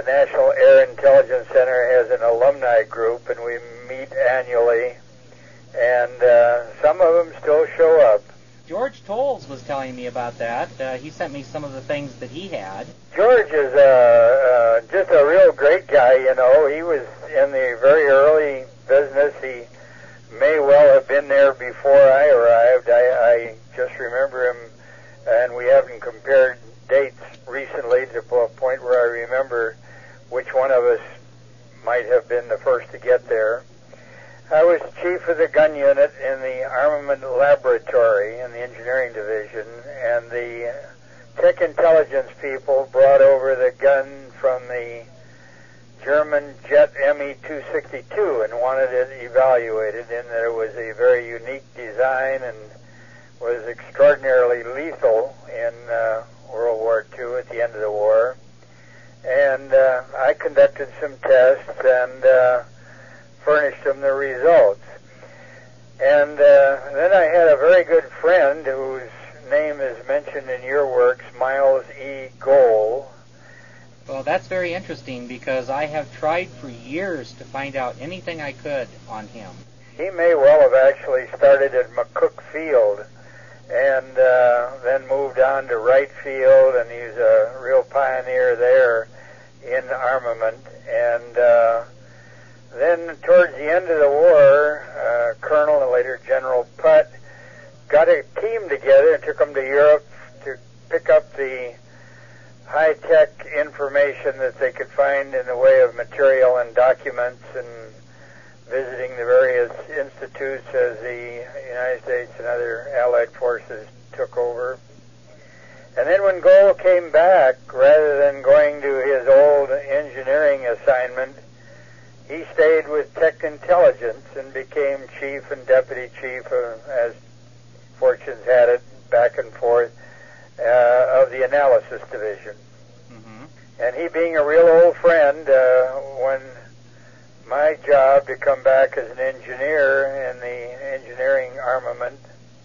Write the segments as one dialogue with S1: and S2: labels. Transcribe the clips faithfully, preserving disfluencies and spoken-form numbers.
S1: National Air Intelligence Center has an alumni group, and we meet annually, and uh, some of them still show up.
S2: George Tolles was telling me about that. Uh, he sent me some of the things that he had.
S1: George is uh, uh, just a real great guy, you know. He was in the very early business. He may well have been there before I arrived. I, I just remember him, and we haven't compared dates recently to a point where I remember which one of us might have been the first to get there. I was chief of the gun unit in the armament laboratory in the engineering division, and the tech intelligence people brought over the gun from the German jet M E two sixty-two and wanted it evaluated, in that it was a very unique design and was extraordinarily lethal in uh, World War Two at the end of the war. And uh, I conducted some tests and uh, furnished them the results. And uh, then I had a very good friend whose name is mentioned in your works, Miles E. Gohl.
S2: Well, that's very interesting, because I have tried for years to find out anything I could on him.
S1: He may well have actually started at McCook Field and uh, then moved on to Wright Field, and he's a real pioneer there in armament. And uh, then towards the end of the war, uh, Colonel and later General Putt got a team together and took them to Europe to pick up the high-tech information that they could find in the way of material and documents, and visiting the various institutes as the United States and other Allied forces took over. And then when Gohl came back, rather than going to his old engineering assignment, he stayed with Tech Intelligence and became chief and deputy chief, of, as fortunes had it, back and forth, uh, of the analysis division.
S2: Mm-hmm.
S1: And he, being a real old friend, uh, when my job to come back as an engineer in the engineering armament,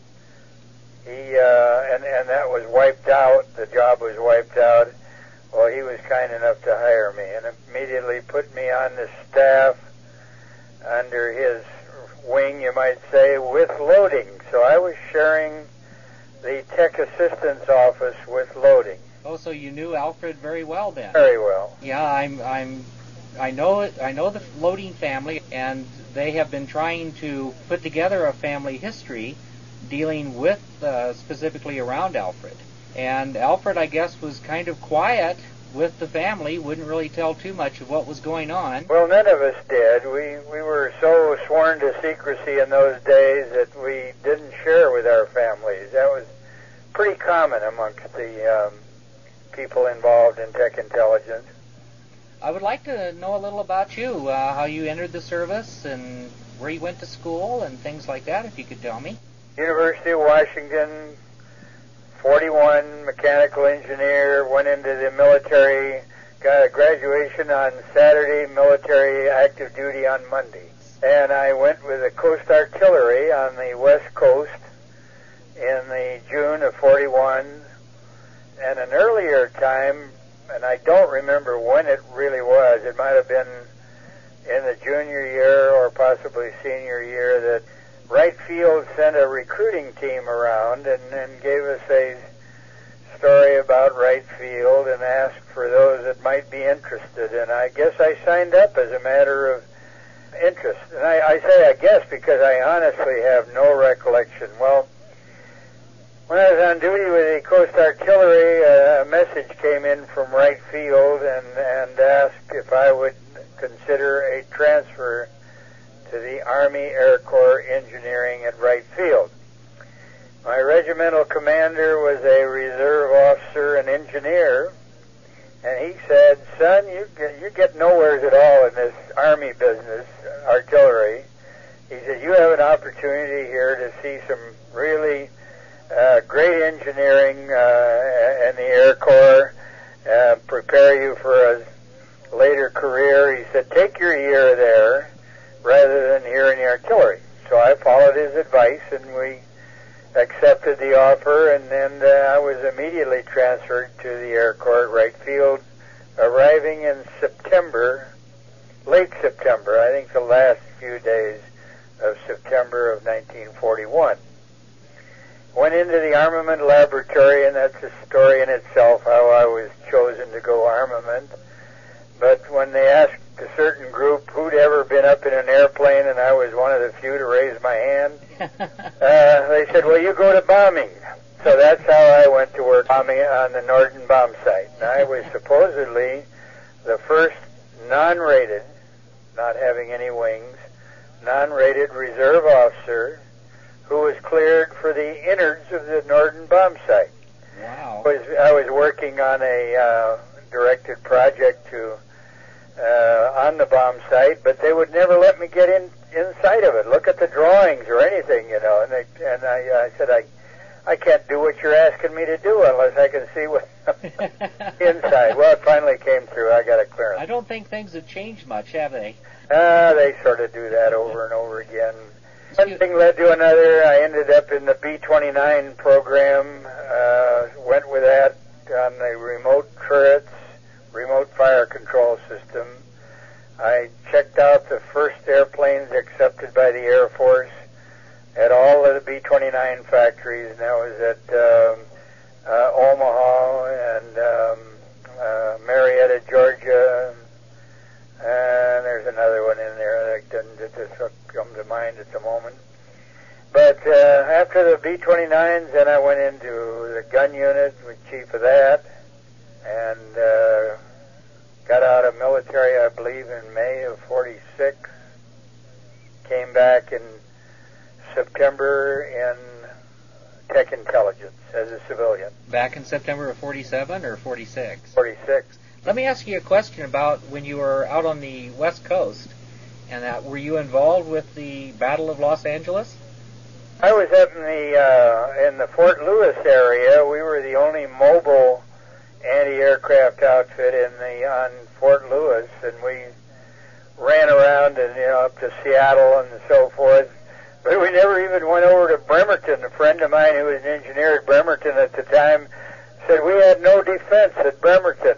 S1: he uh, and and that was wiped out. The job was wiped out. Well, he was kind enough to hire me and immediately put me on the staff under his wing, you might say, with loading. So I was sharing the tech assistance office with loading.
S2: Oh, so you knew Alfred very well then?
S1: Very well.
S2: Yeah, I'm. I'm. I know it. I know the Loading family, and they have been trying to put together a family history dealing with uh, specifically around Alfred. And Alfred, I guess, was kind of quiet with the family, wouldn't really tell too much of what was going on.
S1: Well, none of us did. We we were so sworn to secrecy in those days that we didn't share with our families. That was pretty common amongst the um, people involved in tech intelligence.
S2: I would like to know a little about you, uh, how you entered the service and where you went to school and things like that, if you could tell me.
S1: University of Washington, forty-one, mechanical engineer, went into the military, got a graduation on Saturday, military active duty on Monday. And I went with the Coast Artillery on the West Coast in the June of forty-one. And an earlier time, and I don't remember when it really was, it might have been in the junior year or possibly senior year, that Wright Field sent a recruiting team around and, and gave us a story about Wright Field and asked for those that might be interested. And I guess I signed up as a matter of interest. And I, I say I guess because I honestly have no recollection. Well, when I was on duty with the Coast Artillery, uh, a message came in from Wright Field and, and asked if I would consider a transfer to the Army Air Corps Engineering at Wright Field. My regimental commander was a reserve officer and engineer, and he said, son, you get, you get nowheres at all in this Army business, artillery. He said, you have an opportunity here to see some really uh, great engineering uh, in the Air Corps, uh, prepare you for a later career. He said, take your year there rather than here in the artillery. So I followed his advice, and we accepted the offer, and then uh, I was immediately transferred to the Air Corps at Wright Field arriving in September, late September, I think the last few days of September of nineteen forty-one. Went into the armament laboratory, and that's a story in itself, how I was chosen to go armament. But when they asked a certain group who'd ever been up in an airplane, and I was one of the few to raise my hand, uh, they said, well, you go to bombing. So that's how I went to work bombing on the Norden bomb site. And I was supposedly the first non-rated, not having any wings, non-rated reserve officer who was cleared for the innards of the Norden bomb site.
S2: Wow.
S1: I was, I was working on a uh, directed project to uh, on the bomb site, but they would never let me get in inside of it, look at the drawings or anything, you know. And they, and I, I said, I, I can't do what you're asking me to do unless I can see what inside. Well, it finally came through. I got a clearance.
S2: I don't think things have changed much, have they?
S1: Uh, they sort of do that over and over again. One thing led to another. I ended up in the B twenty-nine program, uh, went with that on the remote turrets, remote fire control system. I checked out the first airplanes accepted by the Air Force at all of the B twenty-nine factories, and that was at um, uh, Omaha and um, uh, Marietta, Georgia, and there's another one in there that doesn't just come to mind at the moment. But uh, after the B twenty-nines, then I went into the gun unit, was chief of that, and uh, got out of military, I believe, in May of forty-six. Came back in September in Tech Intelligence as a civilian.
S2: Back in September of forty-seven or forty-six?
S1: forty-six.
S2: Let me ask you a question about when you were out on the West Coast, and that were you involved with the Battle of Los Angeles?
S1: I was up in the uh, in the Fort Lewis area. We were the only mobile anti-aircraft outfit in the on Fort Lewis, and we ran around and you know up to Seattle and so forth. But we never even went over to Bremerton. A friend of mine who was an engineer at Bremerton at the time said we had no defense at Bremerton.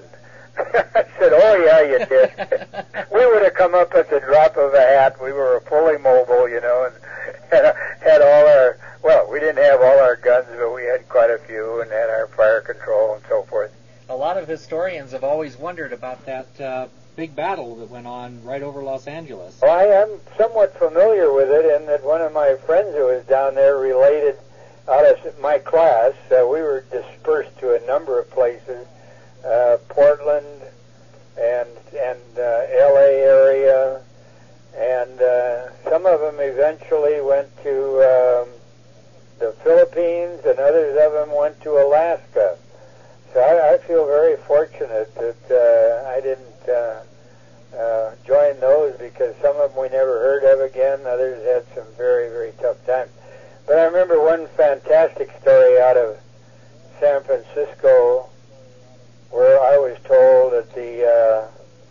S1: I said, oh, yeah, you did. We would have come up at the drop of a hat. We were fully mobile, you know, and had, had all our, well, we didn't have all our guns, but we had quite a few and had our fire control and so forth.
S2: A lot of historians have always wondered about that uh, big battle that went on right over Los Angeles.
S1: Well, I am somewhat familiar with it in that one of my friends who was down there related out of my class. Uh, we were dispersed to a number of places. Uh, Portland and and uh, L A area, and uh, some of them eventually went to um, the Philippines, and others of them went to Alaska. So I, I feel very fortunate that uh, I didn't uh, uh, join those, because some of them we never heard of again. Others had some very, very tough times. But I remember one fantastic story out of San Francisco, where I was told that the uh,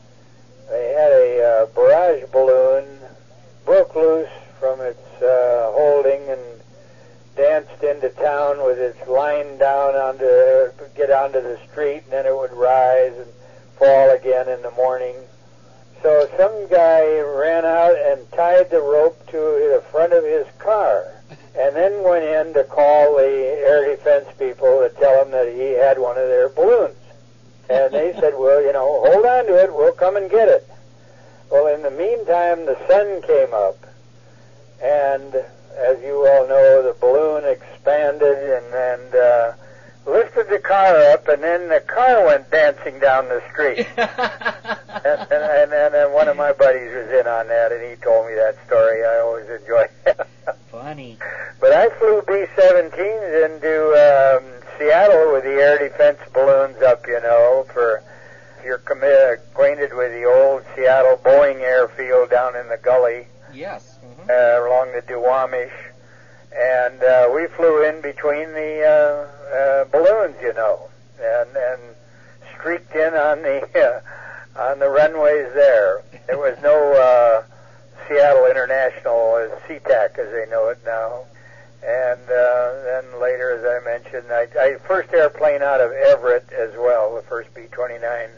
S1: they had a uh, barrage balloon broke loose from its uh, holding and danced into town with its line down onto get onto the street, and then it would rise and fall again in the morning. So some guy ran out and tied the rope to the front of his car, and then went in to call the air defense people to tell them that he had one of their balloons. And they said, well, you know, hold on to it, we'll come and get it. Well, in the meantime, the sun came up, and as you all know, the balloon expanded and, and uh, lifted the car up, and then the car went dancing down the street. and, and, and, and one of my buddies was in on that, and he told me that story. I always enjoy that.
S2: Funny.
S1: But I flew B seventeens into um, Seattle with the air defense balloons up, you know, for, if you're commi- acquainted with the old Seattle Boeing airfield down in the gully.
S2: Yes. Mm-hmm.
S1: Uh, along the Duwamish. And uh, we flew in between the uh, uh, balloons, you know, and, and streaked in on the uh, on the runways there. There was no uh, Seattle International, uh, SeaTac as they know it now. And uh, then later, as I mentioned, I, I first airplane out of Everett as well, the first B twenty-nine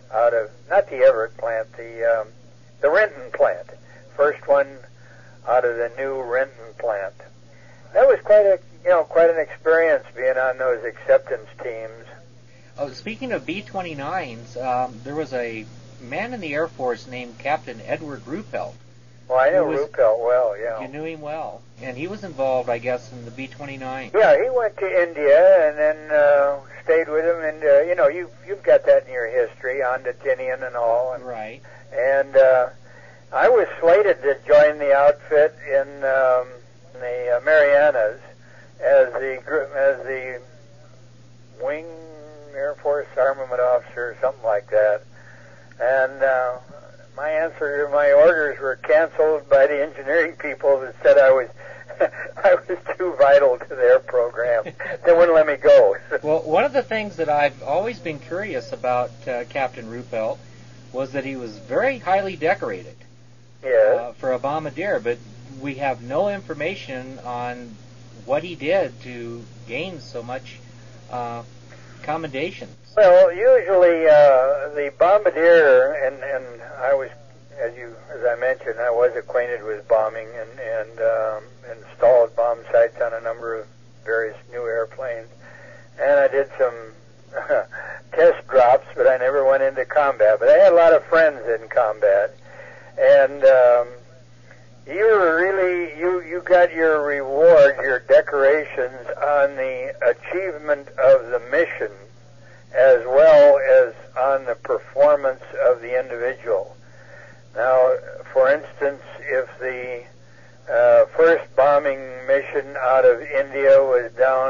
S1: out of, not the Everett plant, the um, the Renton plant. First one out of the new Renton plant. That was quite a, you know, quite an experience being on those acceptance teams.
S2: Oh, speaking of B twenty-nines, um, there was a man in the Air Force named Captain Edward Ruppelt.
S1: Well, I know
S2: was,
S1: Ruppelt well, yeah.
S2: You knew him well. And he was involved, I guess, in the B twenty-nine.
S1: Yeah, he went to India and then uh, stayed with him. And, uh, you know, you've, you've got that in your history, on to Tinian and all. And,
S2: right.
S1: And uh, I was slated to join the outfit in um, the uh, Marianas as the as the wing Air Force armament officer or something like that. And uh, my answer to my orders were canceled by the engineering people that said I was I was too vital to their program. They wouldn't let me go.
S2: Well, one of the things that I've always been curious about uh, Captain Ruppelt was that he was very highly decorated.
S1: Yeah.
S2: Uh, for a bombardier, but we have no information on what he did to gain so much uh, commendations.
S1: Well, usually uh, the bombardier, and, and I was, as you as I mentioned, I was acquainted with bombing and, and um, installed bomb sites on a number of various new airplanes, and I did some test drops, but I never went into combat. But I had a lot of friends in combat. And um, you were really, you, you got your reward, your decorations on the achievement of the mission as well as on the performance of the individual. Now, for instance, if the uh, first bombing mission out of India was down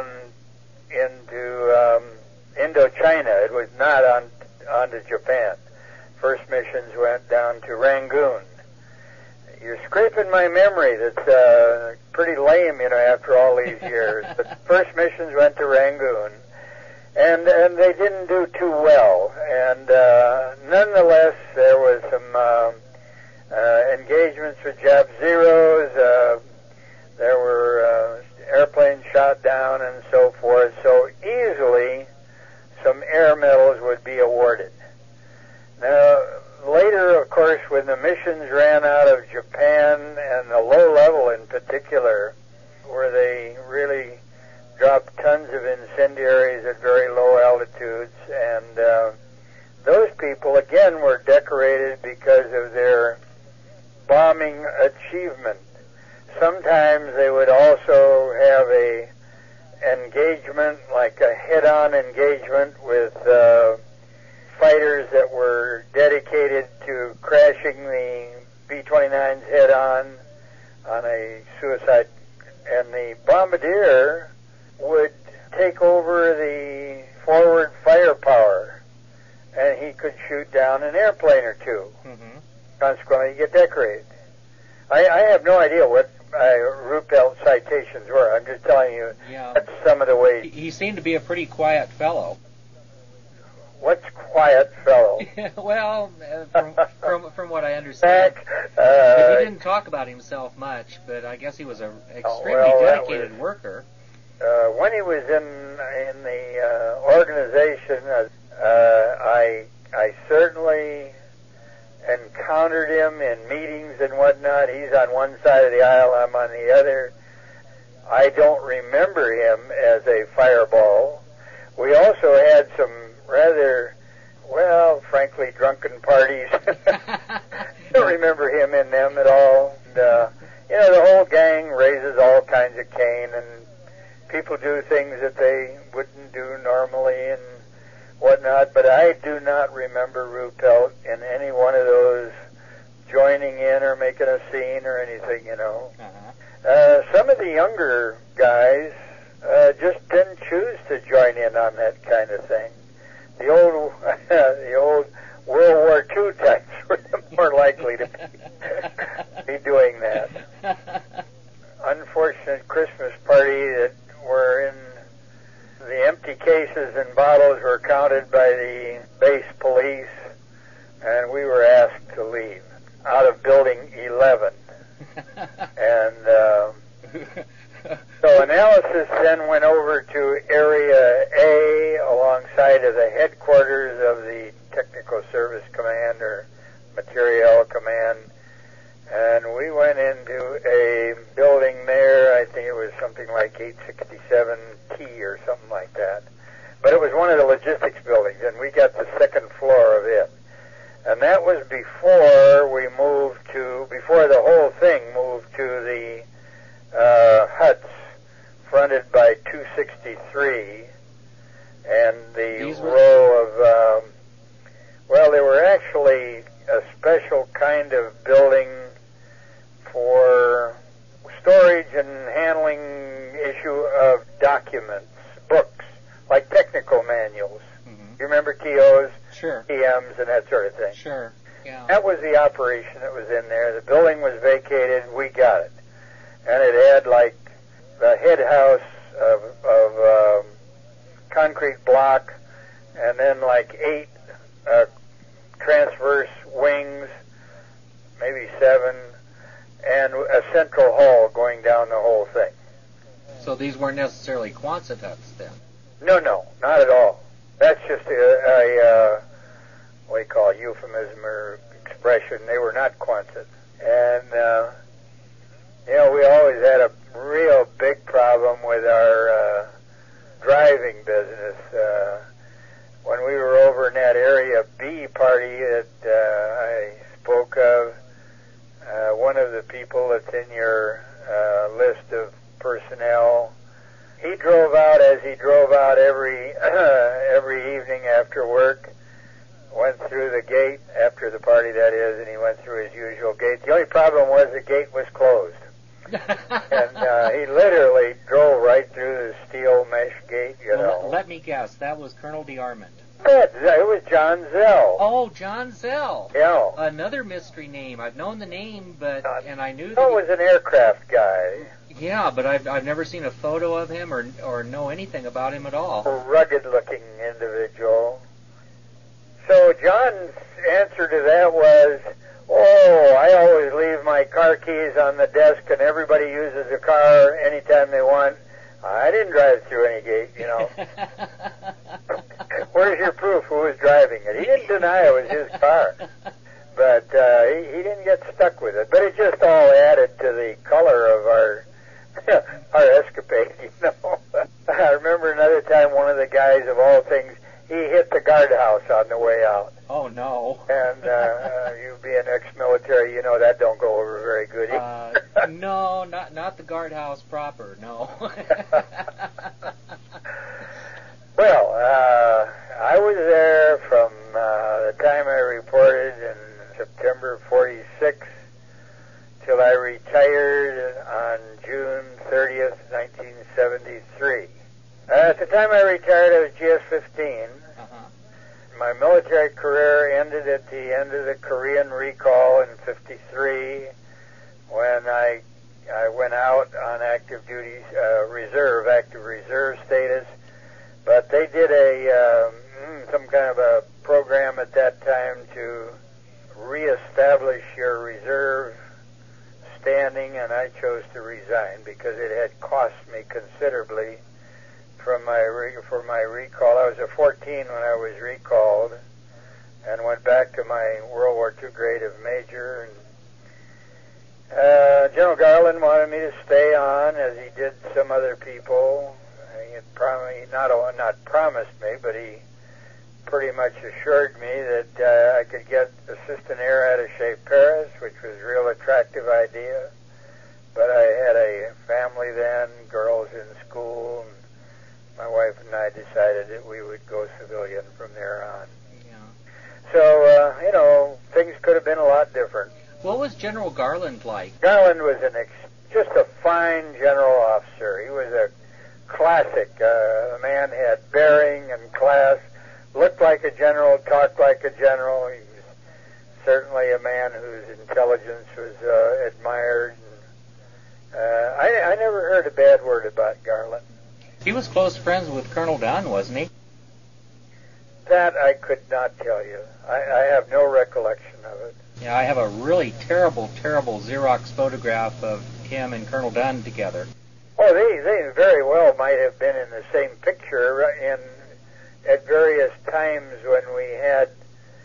S1: into um, Indochina, it was not on onto Japan. First missions went down to Rangoon. You're scraping my memory. That's uh, pretty lame, you know, after all these years. But first missions went to Rangoon, and and they didn't do too well. And uh, nonetheless, there was some uh, uh, engagements with Jap Zeros. Uh, there were uh, airplanes shot down and so forth. So easily, some air medals would be awarded. Now, later, of course, when the missions ran out of Japan, and the low level in particular, where they really dropped tons of incendiaries at very low altitudes, and uh, those people, again, were decorated because of their bombing achievement. Sometimes they would also have a engagement, like a head-on engagement with uh, fighters that were dedicated to crashing the B twenty-nines head-on on a suicide, and the bombardier would take over the forward firepower, and he could shoot down an airplane or two.
S2: Mm-hmm.
S1: Consequently, you get decorated. I, I have no idea what uh, Ruppelt citations were. I'm just telling you
S2: yeah.
S1: that's some of the ways.
S2: He, he seemed to be a pretty quiet fellow.
S1: What's quiet fellow?
S2: Well, uh, from, from from what I understand,
S1: uh,
S2: he didn't talk about himself much. But I guess he was an extremely
S1: oh, well,
S2: dedicated
S1: was,
S2: worker.
S1: Uh, when he was in in the uh, organization, uh, I I certainly encountered him in meetings and whatnot. He's on one side of the aisle, I'm on the other. I don't remember him as a fireball. We also had some rather, well, frankly, drunken parties. Don't remember him in them at all. And, uh, you know, the whole gang raises all kinds of cane, and people do things that they wouldn't do normally and whatnot, but I do not remember Ruppelt in any one of those joining in or making a scene or anything, you know. Uh-huh. Uh, some of the younger guys uh, just didn't choose to join in on that kind of thing. The old, the old World War Two types were more likely to be, be doing that. Unfortunate Christmas party that were in the empty cases and bottles were counted by the base police, and we were asked to leave out of building eleven. And uh, so analysis then went over to Area A alongside of the headquarters of the Technical Service Command or Materiel Command. And we went into a building there, I think it was something like eight sixty-seven T or something like that. But it was one of the logistics buildings, and we got the second floor of it. And that was before we moved to, before the whole thing moved to the uh, huts fronted by two sixty-three, and the
S2: These were-
S1: row of, um, well, they were actually a special kind of building for storage and handling issue of documents, books, like technical manuals.
S2: Mm-hmm.
S1: You remember T Os,
S2: Sure.
S1: P Ms, and that sort of thing.
S2: Sure. Yeah.
S1: That was the operation that was in there. The building was vacated. We got it. And it had like the head house of, of um, concrete block, and then like eight uh, transverse wings, maybe seven, and a central hall going down the whole thing.
S2: So these weren't necessarily Quonset huts then?
S1: No, no, not at all. That's just a, a uh, what do you call it, euphemism or expression. They were not Quonset. And, uh, you know, we always had a real big problem with our uh, driving business. Uh, when we were over in that area B party that uh, I spoke of, uh, one of the people that's in your uh, list of personnel, he drove out as he drove out every every evening after work, went through the gate, after the party that is, and he went through his usual gate. The only problem was the gate was closed. And uh, he literally drove right through the steel mesh gate, you
S2: Well,
S1: know.
S2: let, let me guess. That was Colonel DeArmond.
S1: But it was John Zell.
S2: Oh, John Zell.
S1: Yeah.
S2: Another mystery name. I've known the name, but
S1: Uh,
S2: and I knew that.
S1: He
S2: he-
S1: was an aircraft guy,
S2: yeah, but I've I've never seen a photo of him or or know anything about him at all.
S1: a rugged-looking individual. So John's answer to that was, oh, I always leave my car keys on the desk, and everybody uses a car anytime they want. I didn't drive through any gate, you know. Where's your proof who was driving it? He didn't deny it was his car. But uh, he, he didn't get stuck with it. But it just all added to the color of our our escapade, you know. I remember another time one of the guys, of all things, he hit the guardhouse on the way out.
S2: Oh no.
S1: And uh, uh, you being ex-military, you know that don't go over very good.
S2: Uh, no, not not the guardhouse proper. No.
S1: Well, uh, I was there from uh, the time I reported in September forty-six till I retired on June thirtieth, nineteen seventy-three. Uh, at the time I retired, I was G S fifteen.
S2: Uh-huh.
S1: My military career ended at the end of the Korean recall in fifty-three when I I went out on active duty, uh, reserve, active reserve status. But they did a um, some kind of a program at that time to reestablish your reserve standing, and I chose to resign because it had cost me considerably from my re- for my recall. I was a fourteen when I was recalled, and went back to my World War Two grade of major. And uh, General Garland wanted me to stay on, as he did some other people. He had prom- he not not promised me, but he pretty much assured me that uh, I could get assistant air attaché Paris, which was a real attractive idea. But I had a family then, girls in school, and my wife and I decided that we would go civilian from there on.
S2: Yeah.
S1: So, uh, you know, things could have been a lot different.
S2: What was General Garland like?
S1: Garland was an ex- just a fine general officer. He was a classic. Uh, the man had bearing and class, looked like a general, talked like a general. He was certainly a man whose intelligence was uh, admired. And, uh, I, I never heard a bad word about Garland.
S2: He was close friends with Colonel Dunn, wasn't he?
S1: That I could not tell you. I, I have no recollection of it.
S2: Yeah, I have a really terrible, terrible Xerox photograph of him and Colonel Dunn together.
S1: Oh, they they very well might have been in the same picture in at various times when we had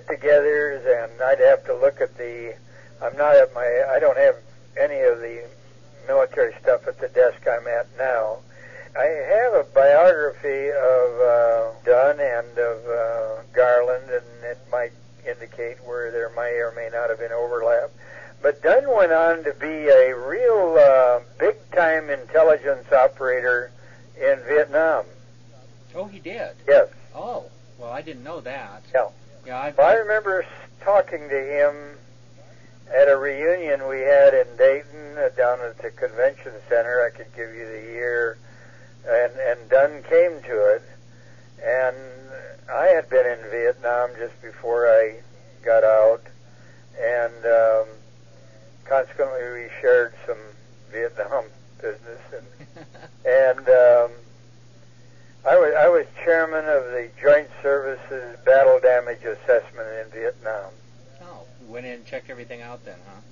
S1: get-togethers, and I'd have to look at the. I'm not at my. I don't have any of the military stuff at the desk I'm at now. I have a biography of uh, Dunn and of uh, Garland, and it might indicate where there may or may not have been overlap. But Dunn went on to be a real uh, big-time intelligence operator in Vietnam.
S2: Oh, he did?
S1: Yes.
S2: Oh, well, I didn't know that.
S1: Yeah.
S2: Yeah, I've,
S1: well, I remember talking to him at a reunion we had in Dayton, uh, down at the convention center. I could give you the year, and, and Dunn came to it. And I had been in Vietnam just before I got out, and um, consequently we shared some Vietnam business. And, and um, I was I was chairman of the Joint Services Battle Damage Assessment in Vietnam.
S2: Oh, you went in and checked everything out then, huh?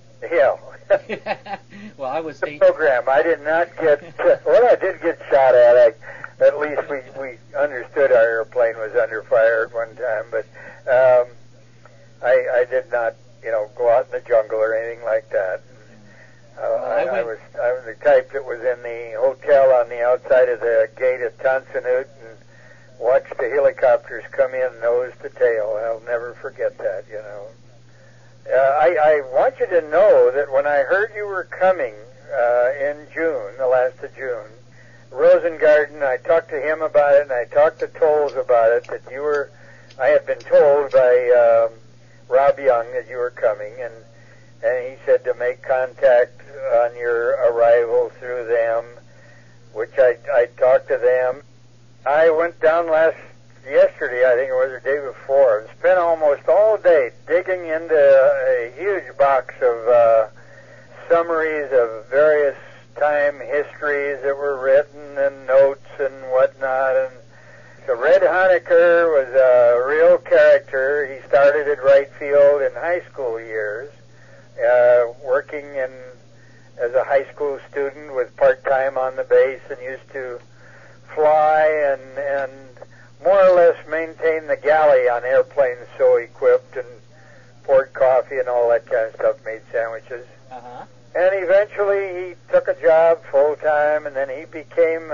S1: Yeah.
S2: Well, I was
S1: the program. I did not get. Well, I did get shot at. I, at least we we understood our airplane was under fire at one time, but um, I I did not, you know, go out in the jungle or anything like that. Uh,
S2: well, I,
S1: I, I was I was the type that was in the hotel on the outside of the gate at Tan Son Nhut and watched the helicopters come in nose to tail. I'll never forget that, you know. Uh, I, I want you to know that when I heard you were coming uh, in June, the last of June, Rosengarten, I talked to him about it, and I talked to Tolles about it, that you were, I had been told by um, Rob Young that you were coming, and, and he said to make contact on your arrival through them, which I, I talked to them. I went down last yesterday, I think it was, the day before, and spent almost all day digging into a huge box of uh, summaries of various time histories that were written and notes and whatnot. And so Red Honecker was a real character. He started at right field in high school years, uh, working in as a high school student with part-time on the base, and used to fly and and more or less maintain the galley on airplanes so equipped, and poured coffee and all that kind of stuff, made sandwiches.
S2: Uh-huh.
S1: And eventually he took a job full-time, and then he became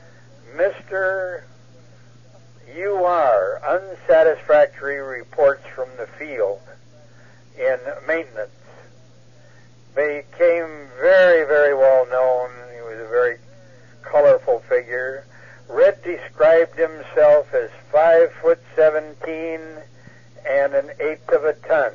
S1: Mister U R, Unsatisfactory Reports from the Field, in maintenance. Became very, very well known. He was a very colorful figure. Red described himself as five foot seventeen and an eighth of a ton.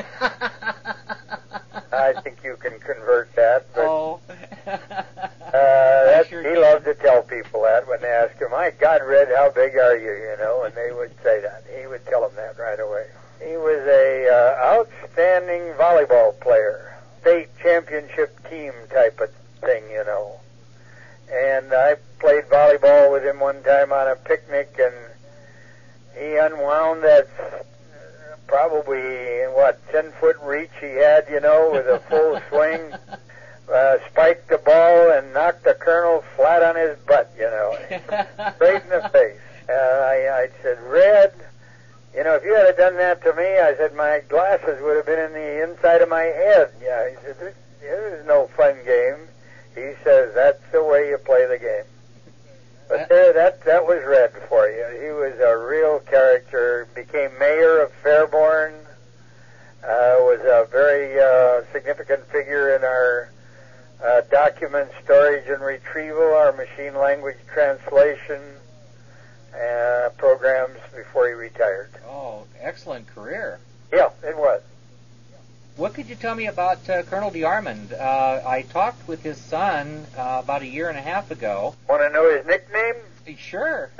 S1: I think you can convert that. But,
S2: oh.
S1: uh, that,
S2: sure
S1: he
S2: can.
S1: loved to tell people that when they asked him, "My God, Red, how big are you?" You know, and they would say that. He would tell them that right away. He was a uh, outstanding volleyball player, state championship team type of thing, you know. And I played volleyball with him one time on a picnic, and he unwound that probably, what, ten-foot reach he had, you know, with a full swing, uh, spiked the ball and knocked the colonel flat on his butt, you know, straight in the face. Uh, I, I said, "Red, you know, if you had done that to me," I said, "my glasses would have been in the inside of my head." Yeah, he said, "This, this is no fun game." He says, "That's the way you play the game." But there, that that was Red for you. He was a real character. Became mayor of Fairborn. Uh, was a very uh, significant figure in our uh, document storage and retrieval, our machine language translation uh, programs before he retired.
S2: Oh, excellent career.
S1: Yeah, it was.
S2: What could you tell me about uh, Colonel DeArmond? Uh, I talked with his son uh, about a year and a half ago.
S1: Want to know his nickname?
S2: Sure.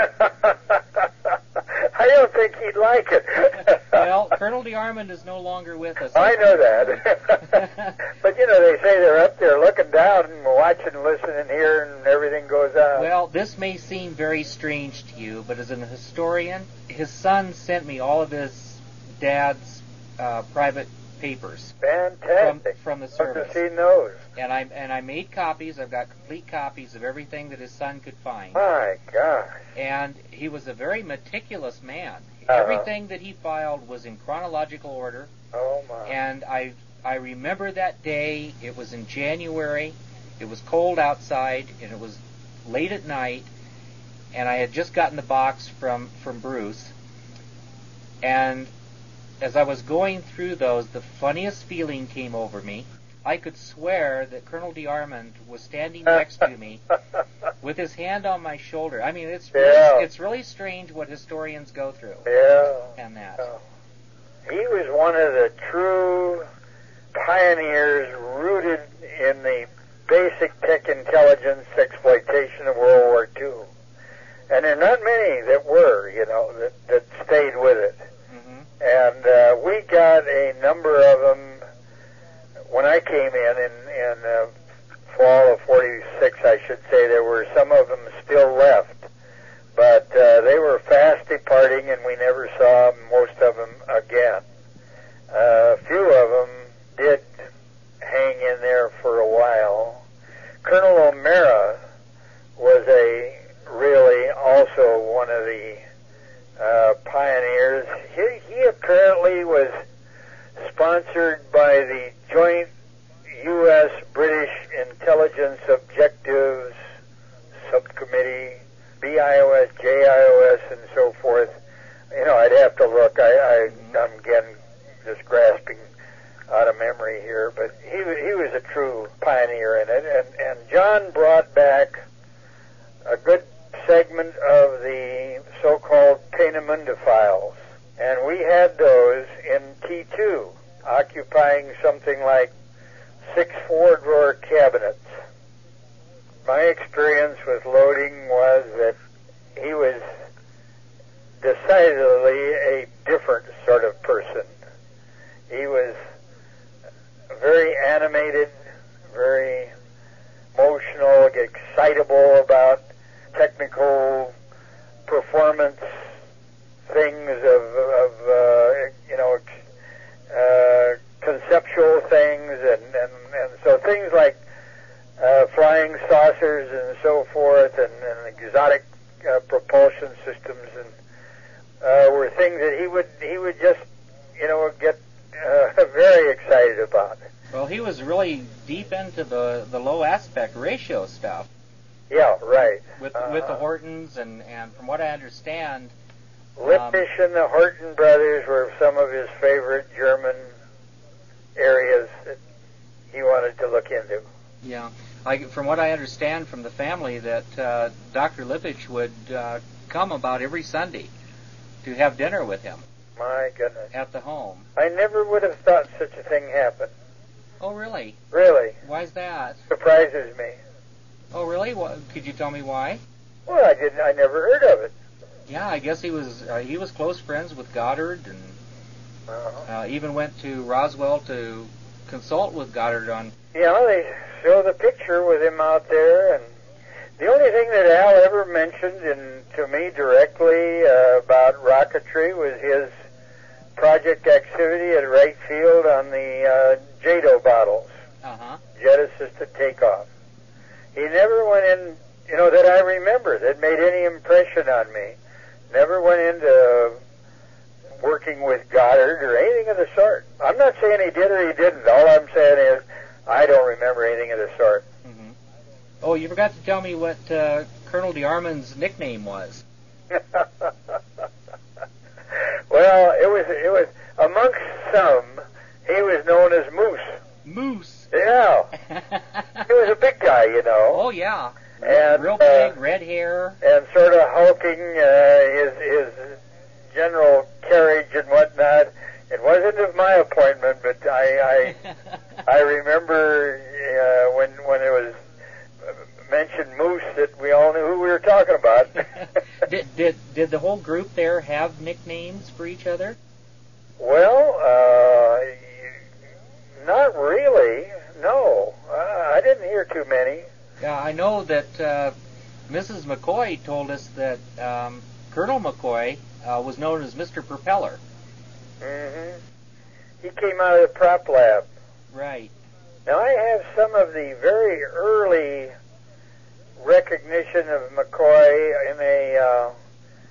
S1: I don't think he'd like it.
S2: Well, Colonel DeArmond is no longer with us.
S1: I know that. But, you know, they say they're up there looking down and watching, listening here, and everything goes on.
S2: Well, this may seem very strange to you, but as an historian, his son sent me all of his dad's uh, private papers.
S1: Fantastic.
S2: From, from the service.
S1: I've seen those.
S2: And I and I made copies. I've got complete copies of everything that his son could find.
S1: My gosh.
S2: And he was a very meticulous man.
S1: Uh-huh.
S2: Everything that he filed was in chronological order.
S1: Oh, my.
S2: And I I remember that day. It was in January. It was cold outside, and it was late at night. And I had just gotten the box from, from Bruce. And as I was going through those, the funniest feeling came over me. I could swear that Colonel DeArmond was standing next to me with his hand on my shoulder. I mean, it's really,
S1: Yeah.
S2: it's really strange what historians go through.
S1: Yeah.
S2: And that.
S1: Yeah. He was one of the true pioneers rooted in the basic tech intelligence exploitation of World War Two. And there are not many that were, you know, that, that stayed with it.
S2: Mm-hmm.
S1: And uh, we got a number of them when I came in, in, in uh, fall of forty-six, I should say. There were some of them still left. But uh, they were fast departing, and we never saw most of them again. Uh, a few of them did hang in there for a while. Colonel O'Mara was a really also one of the uh, pioneers. He, he apparently was sponsored by the Joint U S British Intelligence Objectives Subcommittee, B I O S, J I O S, and so forth. You know, I'd have to look. I, I, I'm again just grasping out of memory here, but he he was a true pioneer in it. And, and John brought back a good segment of the so-called Peenemünde files, and we had those in T two, occupying something like six four-drawer cabinets. My experience with loading was that he was decidedly a different sort of person. He was very animated, very emotional, excitable about technical performance things of, of uh, you know, uh, conceptual things, and, and, and so things like uh, flying saucers and so forth, and, and exotic uh, propulsion systems, and uh, were things that he would he would just, you know, get uh, very excited about.
S2: Well, he was really deep into the, the low aspect ratio stuff.
S1: Yeah, right.
S2: With
S1: uh,
S2: with the Hortons, and, and from what I understand,
S1: Lippisch um, and the Horton brothers were some of his favorite German areas that he wanted to look into.
S2: Yeah. I, from what I understand from the family, that uh, Doctor Lippisch would uh, come about every Sunday to have dinner with him.
S1: My goodness.
S2: At the home.
S1: I never would have thought such a thing happened.
S2: Oh, really?
S1: Really.
S2: Why's that?
S1: Surprises me.
S2: Oh, really? What, could you tell me why?
S1: Well, I didn't. I never heard of it.
S2: Yeah, I guess he was uh, he was close friends with Goddard, and
S1: uh-huh.
S2: uh, even went to Roswell to consult with Goddard on.
S1: Yeah, they show the picture with him out there, and the only thing that Al ever mentioned in, to me directly uh, about rocketry was his project activity at Wright Field on the uh, J D O bottles,
S2: uh-huh.
S1: jet-assisted takeoff. He never went in, you know, that I remember, that made any impression on me. Never went into working with Goddard or anything of the sort. I'm not saying he did or he didn't. All I'm saying is I don't remember anything of the sort.
S2: Mm-hmm. Oh, you forgot to tell me what uh, Colonel DeArmond's nickname was.
S1: Well, it was it was amongst some, he was known as Moose.
S2: Moose.
S1: Yeah. He was a big guy, you know.
S2: Oh yeah.
S1: And
S2: real big, uh, red hair,
S1: and sort of hulking. Uh, his his general carriage and whatnot. It wasn't of my appointment, but I I, I remember uh, when when it was mentioned Moose that we all knew who we were talking about.
S2: did did did the whole group there have nicknames for each other?
S1: Well, uh, not really. No, uh, I didn't hear too many.
S2: Yeah, I know that uh, Missus McCoy told us that um, Colonel McCoy uh, was known as Mister Propeller.
S1: Mm-hmm. He came out of the prop lab.
S2: Right.
S1: Now, I have some of the very early recognition of McCoy in a uh,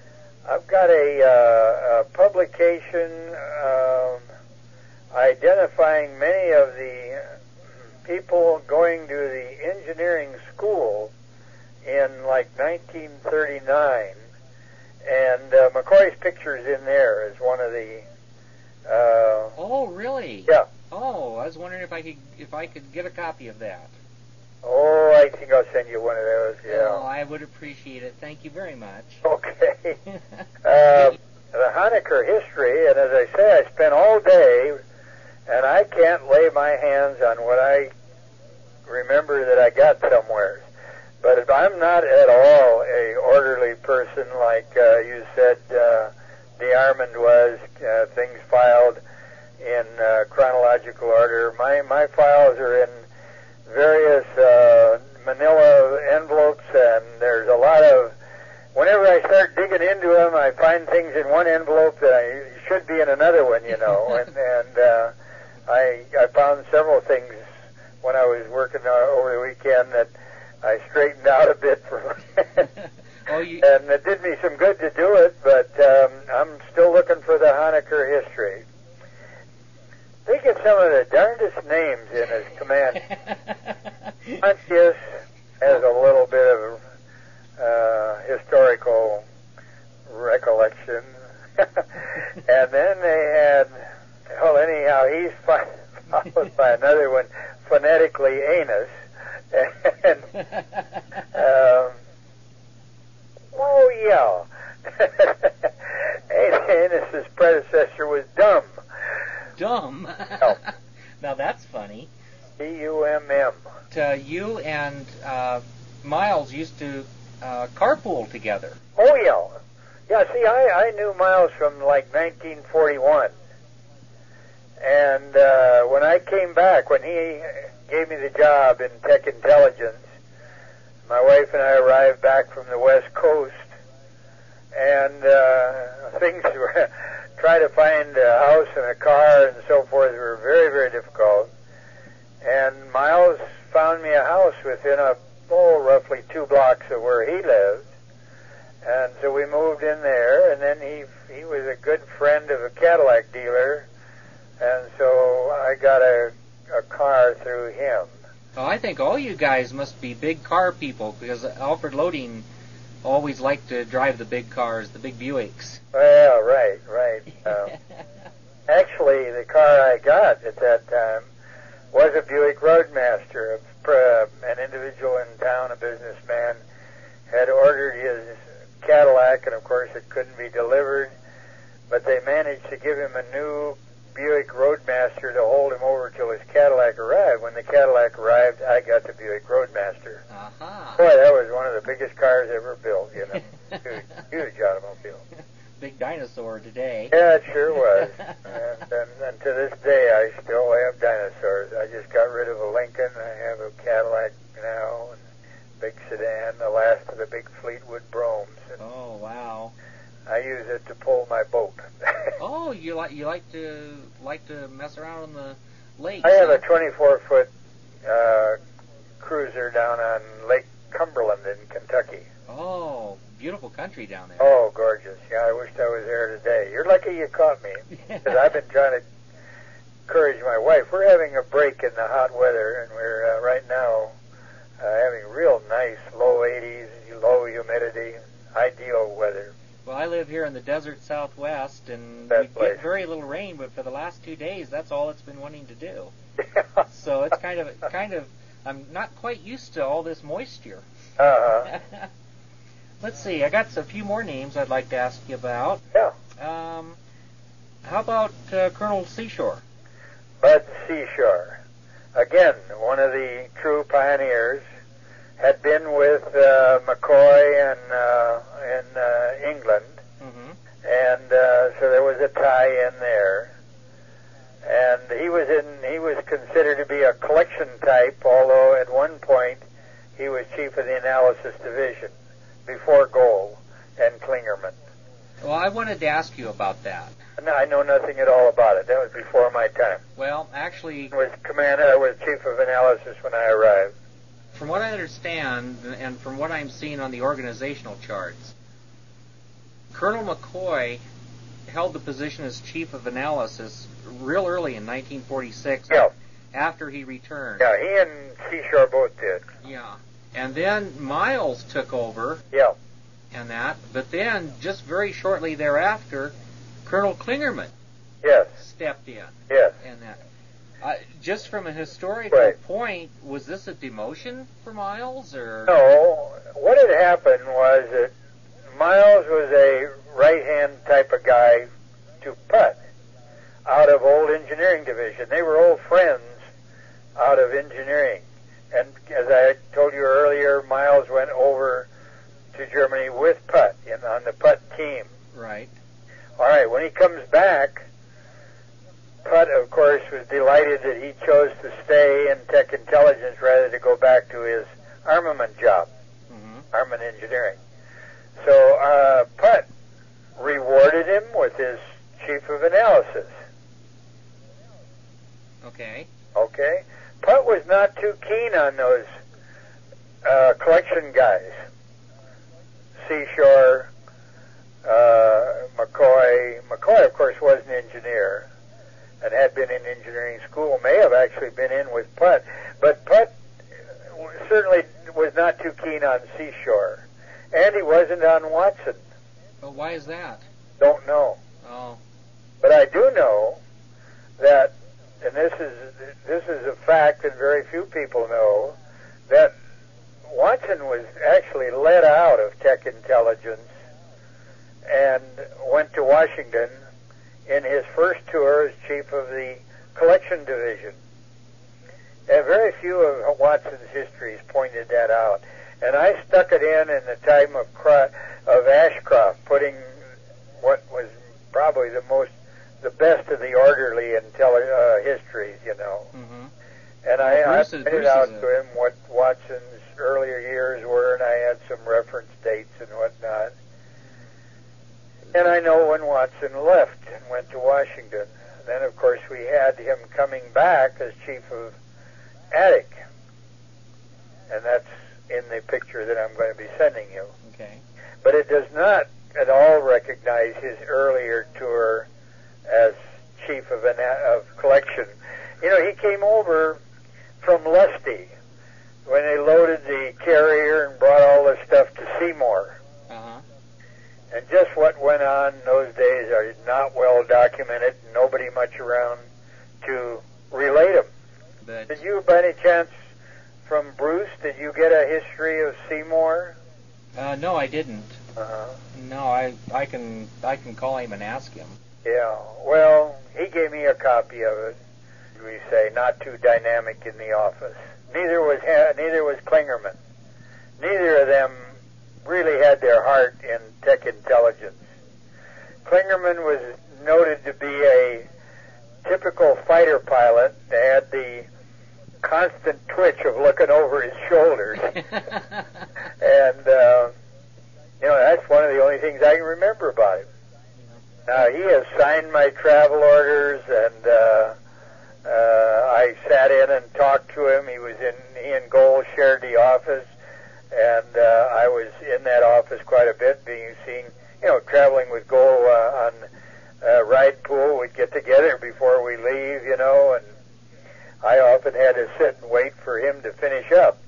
S1: I've got a, uh, a publication um, identifying many of the people going to the engineering school in like nineteen thirty-nine, and uh, McCoy's picture's in there as one of the. Uh,
S2: oh, really?
S1: Yeah.
S2: Oh, I was wondering if I could if I could get a copy of that.
S1: Oh, I think I'll send you one of those. Yeah.
S2: Oh, I would appreciate it. Thank you very much.
S1: Okay. um, the Honaker history, and as I say, I spent all day, and I can't lay my hands on what I remember that I got somewhere. But if I'm not at all a orderly person like uh, you said uh, DeArmond was, uh, things filed in uh, chronological order. My my files are in various uh, manila envelopes, and there's a lot of, whenever I start digging into them, I find things in one envelope that I should be in another one, you know, and, and uh, I, I found several things when I was working uh, over the weekend that I straightened out a bit for
S2: oh, you...
S1: and it did me some good to do it, but um, I'm still looking for the Honaker history. They get some of the darndest names in his command. Pontius has a little bit of uh, historical recollection. And then they had, well, anyhow, he's followed by another one, phonetically Anus. And, um, oh, yeah. Anus's predecessor was Dumb.
S2: Dumb?
S1: Oh.
S2: Now that's funny.
S1: D U M M.
S2: Uh, you and uh, Miles used to uh, carpool together.
S1: Oh, yeah. Yeah, see, I, I knew Miles from like nineteen forty-one. And uh, when I came back, when he gave me the job in Tech Intelligence, my wife and I arrived back from the West Coast, and uh, things were... try to find a house and a car and so forth were very, very difficult. And Miles found me a house within a, oh, roughly two blocks of where he lived. And so we moved in there, and then he he was a good friend of a Cadillac dealer, and so I got a, a car through him.
S2: Well, I think all you guys must be big car people, because Alfred Loading always liked to drive the big cars, the big Buicks.
S1: Well, right, right. Um, actually, the car I got at that time was a Buick Roadmaster. Uh, an individual in town, a businessman, had ordered his Cadillac, and of course it couldn't be delivered, but they managed to give him a new Buick Roadmaster to hold him over till his Cadillac arrived. When the Cadillac arrived, I got the Buick Roadmaster.
S2: Uh-huh.
S1: Boy, that was one of the biggest cars ever built, you know. huge, huge automobile.
S2: Big dinosaur today.
S1: Yeah, it sure was. and, and, and to this day, I still have dinosaurs. I just got rid of a Lincoln. I have a Cadillac now, and big sedan, the last of the big Fleetwood Bromes. And
S2: oh, wow.
S1: I use it to pull my boat.
S2: Oh, you like you like to like to mess around on the lake?
S1: I have a twenty-four foot uh, cruiser down on Lake Cumberland in Kentucky.
S2: Oh, beautiful country down there.
S1: Oh, gorgeous. Yeah, I wished I was there today. You're lucky you caught me, because I've been trying to encourage my wife. We're having a break in the hot weather, and we're uh, right now uh, having real nice low eighties, low humidity, ideal weather.
S2: Well, I live here in the desert Southwest, and
S1: That
S2: we
S1: place.
S2: get very little rain, but for the last two days, that's all it's been wanting to do. So it's kind of, kind of, I'm not quite used to all this moisture.
S1: Uh-huh.
S2: Let's see, I got a few more names I'd like to ask you about.
S1: Yeah.
S2: Um, how about uh, Colonel Seashore?
S1: Bud Seashore. Again, one of the true pioneers. Had been with uh, McCoy and uh, in uh, England,
S2: mm-hmm.
S1: and uh, so there was a tie in there. And he was in. He was considered to be a collection type, although at one point he was chief of the analysis division before Gold and Klingerman.
S2: Well, I wanted to ask you about that.
S1: No, I know nothing at all about it. That was before my time.
S2: Well, actually,
S1: I was commander. I was chief of analysis when I arrived.
S2: From what I understand, and from what I'm seeing on the organizational charts, Colonel McCoy held the position as chief of analysis real early in nineteen forty-six.
S1: Yeah.
S2: After he returned.
S1: Yeah, he and Seashore both did.
S2: Yeah. And then Miles took over.
S1: Yeah.
S2: And that. But then, just very shortly thereafter, Colonel Klingerman.
S1: Yes.
S2: Stepped in.
S1: Yes.
S2: And that. Uh, just from a historical
S1: right.
S2: point, was this a demotion for Miles, or?
S1: No. What had happened was that Miles was a right-hand type of guy to Putt out of old engineering division. They were old friends out of engineering. And as I told you earlier, Miles went over to Germany with Putt in, on the Putt team.
S2: Right.
S1: All right, when he comes back, Putt, of course, was delighted that he chose to stay in tech intelligence rather than go back to his armament job, mm-hmm. armament engineering. So uh, Putt rewarded him with his chief of analysis.
S2: Okay.
S1: Okay. Putt was not too keen on those uh, collection guys. Seashore, uh, McCoy. McCoy, of course, was an engineer and had been in engineering school. May have actually been in with Putt. But Putt certainly was not too keen on Seashore. And he wasn't on Watson.
S2: But why is that?
S1: Don't know.
S2: Oh.
S1: But I do know that, and this is this is a fact that very few people know, that Watson was actually let out of tech intelligence and went to Washington in his first tour as chief of the collection division. And very few of Watson's histories pointed that out. And I stuck it in in the time of of Ashcroft, putting what was probably the most, the best of the orderly intelli- uh, histories, you know.
S2: Mm-hmm.
S1: And I,
S2: well,
S1: I
S2: Bruce,
S1: pointed
S2: Bruce
S1: out
S2: a...
S1: to him what Watson's earlier years were, and I had some reference dates and whatnot. And I know when Watson left and went to Washington. Then, of course, we had him coming back as chief of Attic. And that's in the picture that I'm going to be sending you.
S2: Okay.
S1: But it does not at all recognize his earlier tour as chief of, an, of collection. You know, he came over from Lusty when they loaded the carrier and brought all the stuff to Seymour.
S2: Uh-huh.
S1: And just what went on in those days are not well documented, nobody much around to relate them.
S2: But...
S1: Did you, by any chance, from Bruce, did you get a history of Seymour?
S2: Uh, no, I didn't.
S1: Uh-huh.
S2: No, I I can I can call him and ask him.
S1: Yeah, well, he gave me a copy of it. We say not too dynamic in the office. Neither was neither was Klingerman. Neither of them really had their heart in tech intelligence. Klingerman was noted to be a typical fighter pilot. They had the constant twitch of looking over his shoulders. and, uh, you know, that's one of the only things I can remember about him. Now, he has signed my travel orders, and uh, uh, I sat in and talked to him. He was in, he and Gold shared the office, and uh, I was in that office quite a bit, being seen, you know, traveling with Gold uh, on uh, ride pool. We'd get together before we leave, you know, and I often had to sit and wait for him to finish up.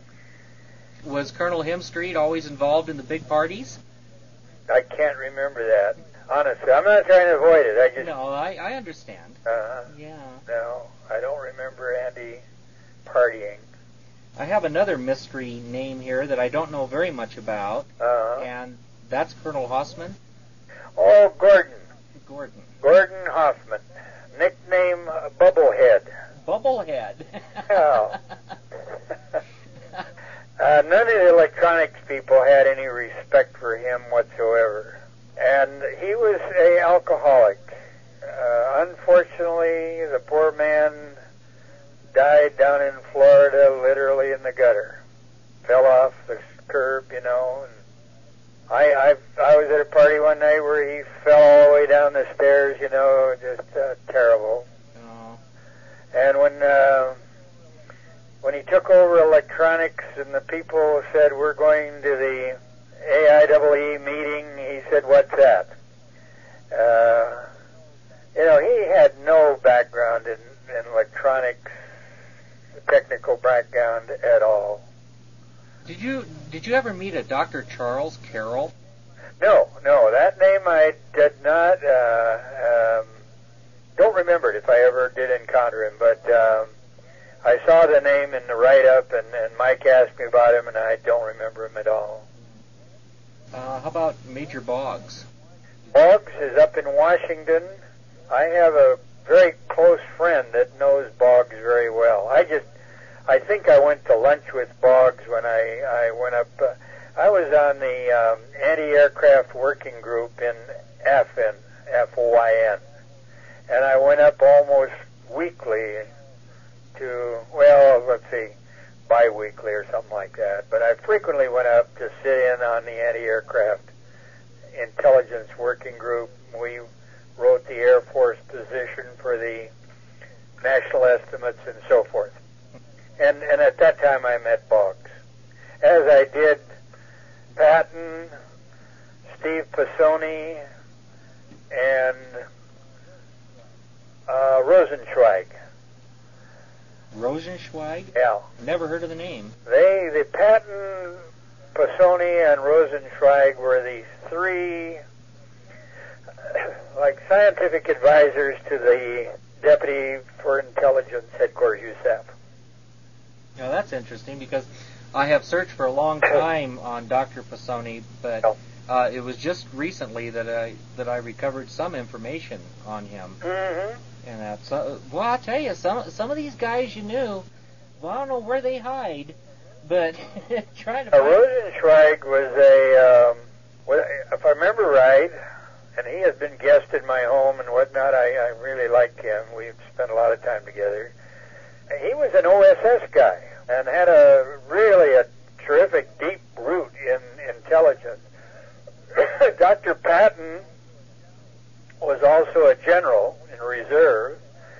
S2: Was Colonel Hemstreet always involved in the big parties?
S1: I can't remember that. Honestly, I'm not trying to avoid it. I just
S2: no, I, I understand.
S1: Uh,
S2: yeah.
S1: No, I don't remember Andy partying.
S2: I have another mystery name here that I don't know very much about,
S1: uh-huh.
S2: and that's Colonel Hoffman.
S1: Oh, Gordon.
S2: Gordon.
S1: Gordon Hoffman, nickname uh, Bubblehead.
S2: Bubblehead.
S1: Oh. uh, none of the electronics people had any respect for him whatsoever. And he was a alcoholic. Uh, unfortunately, the poor man died down in Florida, literally in the gutter. Fell off the curb, you know. And I, I, I was at a party one night where he fell all the way down the stairs, you know, just uh, terrible.
S2: Oh.
S1: And when uh, when he took over electronics, and the people said, "We're going to the A I E E meeting. He said, "What's that?" Uh, you know, he had no background in, in electronics, technical background at all.
S2: Did you did you ever meet a Doctor Charles Carroll?
S1: No, no, that name I did not. Uh, um, don't remember it if I ever did encounter him, but um, I saw the name in the write-up, and, and Mike asked me about him, and I don't remember him at all.
S2: Uh, how about Major Boggs?
S1: Boggs is up in Washington. I have a very close friend that knows Boggs very well. I just, I think I went to lunch with Boggs when I, I went up. Uh, I was on the um, anti-aircraft working group in F N, F O Y N, and I went up almost weekly to, well, let's see, bi-weekly or something like that. But I frequently went up to sit in on the anti-aircraft intelligence working group. We wrote the Air Force position for the national estimates and so forth. And, and at that time I met Boggs, as I did Patton, Steve Pisoni, and uh, Rosenzweig.
S2: Rosenzweig?
S1: Yeah.
S2: Never heard of the name.
S1: They, the Patton, Pisoni, and Rosenzweig were the three, like, scientific advisors to the Deputy for Intelligence Headquarters, U S A F.
S2: Now that's interesting because I have searched for a long time on Doctor Pisoni, but uh, it was just recently that I that I recovered some information on him.
S1: Mm-hmm.
S2: And that's so, well, I'll tell you, some some of these guys you knew, well, I don't know where they hide, but trying to.
S1: Uh,
S2: find...
S1: Rosenzweig was a, um, well, if I remember right, and he has been guest in my home and whatnot. I, I really liked him. We've spent a lot of time together. He was an O S S guy and had a really a terrific deep root in intelligence. Doctor Patton was also a general in reserve,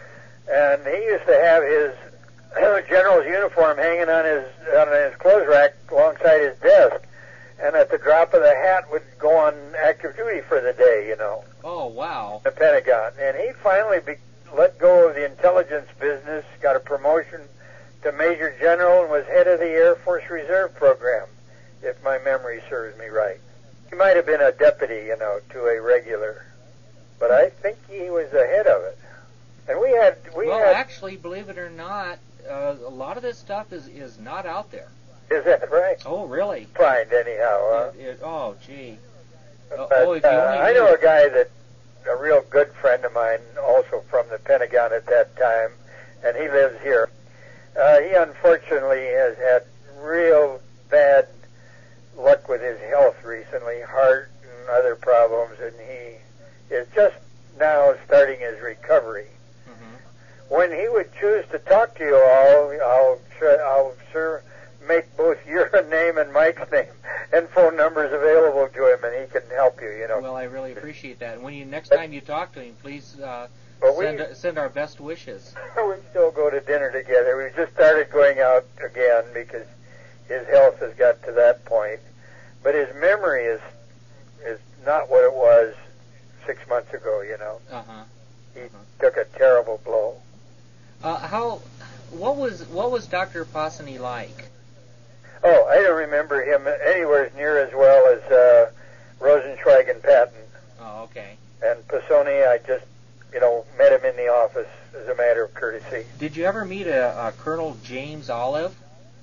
S1: and he used to have his general's uniform hanging on his on his clothes rack alongside his desk, and at the drop of the hat would go on active duty for the day, you know.
S2: Oh, wow.
S1: The Pentagon. And he finally be, let go of the intelligence business, got a promotion to Major General, and was head of the Air Force Reserve Program, if my memory serves me right. He might have been a deputy, you know, to a regular, but I think he was the head of it. And we had... We
S2: well,
S1: had,
S2: actually, believe it or not, uh, a lot of this stuff is, is not out there.
S1: Is that right?
S2: Oh, really?
S1: Find anyhow, huh?
S2: It, it, oh, gee. Uh,
S1: But,
S2: oh, if you
S1: uh,
S2: only
S1: I
S2: knew.
S1: know a guy that, a real good friend of mine, also from the Pentagon at that time, and he lives here. Uh, he unfortunately has had real bad luck with his health recently, heart and other problems, and he is just now starting his recovery. Mm-hmm. When he would choose to talk to you all, I'll, I'll sure make both your name and Mike's name and phone numbers available to him, and he can help you, you know.
S2: Well, I really appreciate that. And when you next time you talk to him, please uh,
S1: Well, we-
S2: send, send our best wishes.
S1: We still go to dinner together. We just started going out again because his health has got to that point. But his memory is is not what it was six months ago, you know.
S2: Uh-huh.
S1: He
S2: uh-huh.
S1: took a terrible blow.
S2: Uh, how, what was what was Doctor Pisoni like?
S1: Oh, I don't remember him anywhere near as well as uh, Rosenzweig and Patton.
S2: Oh, okay.
S1: And Pisoni, I just, you know, met him in the office as a matter of courtesy.
S2: Did you ever meet a, a Colonel James Olive?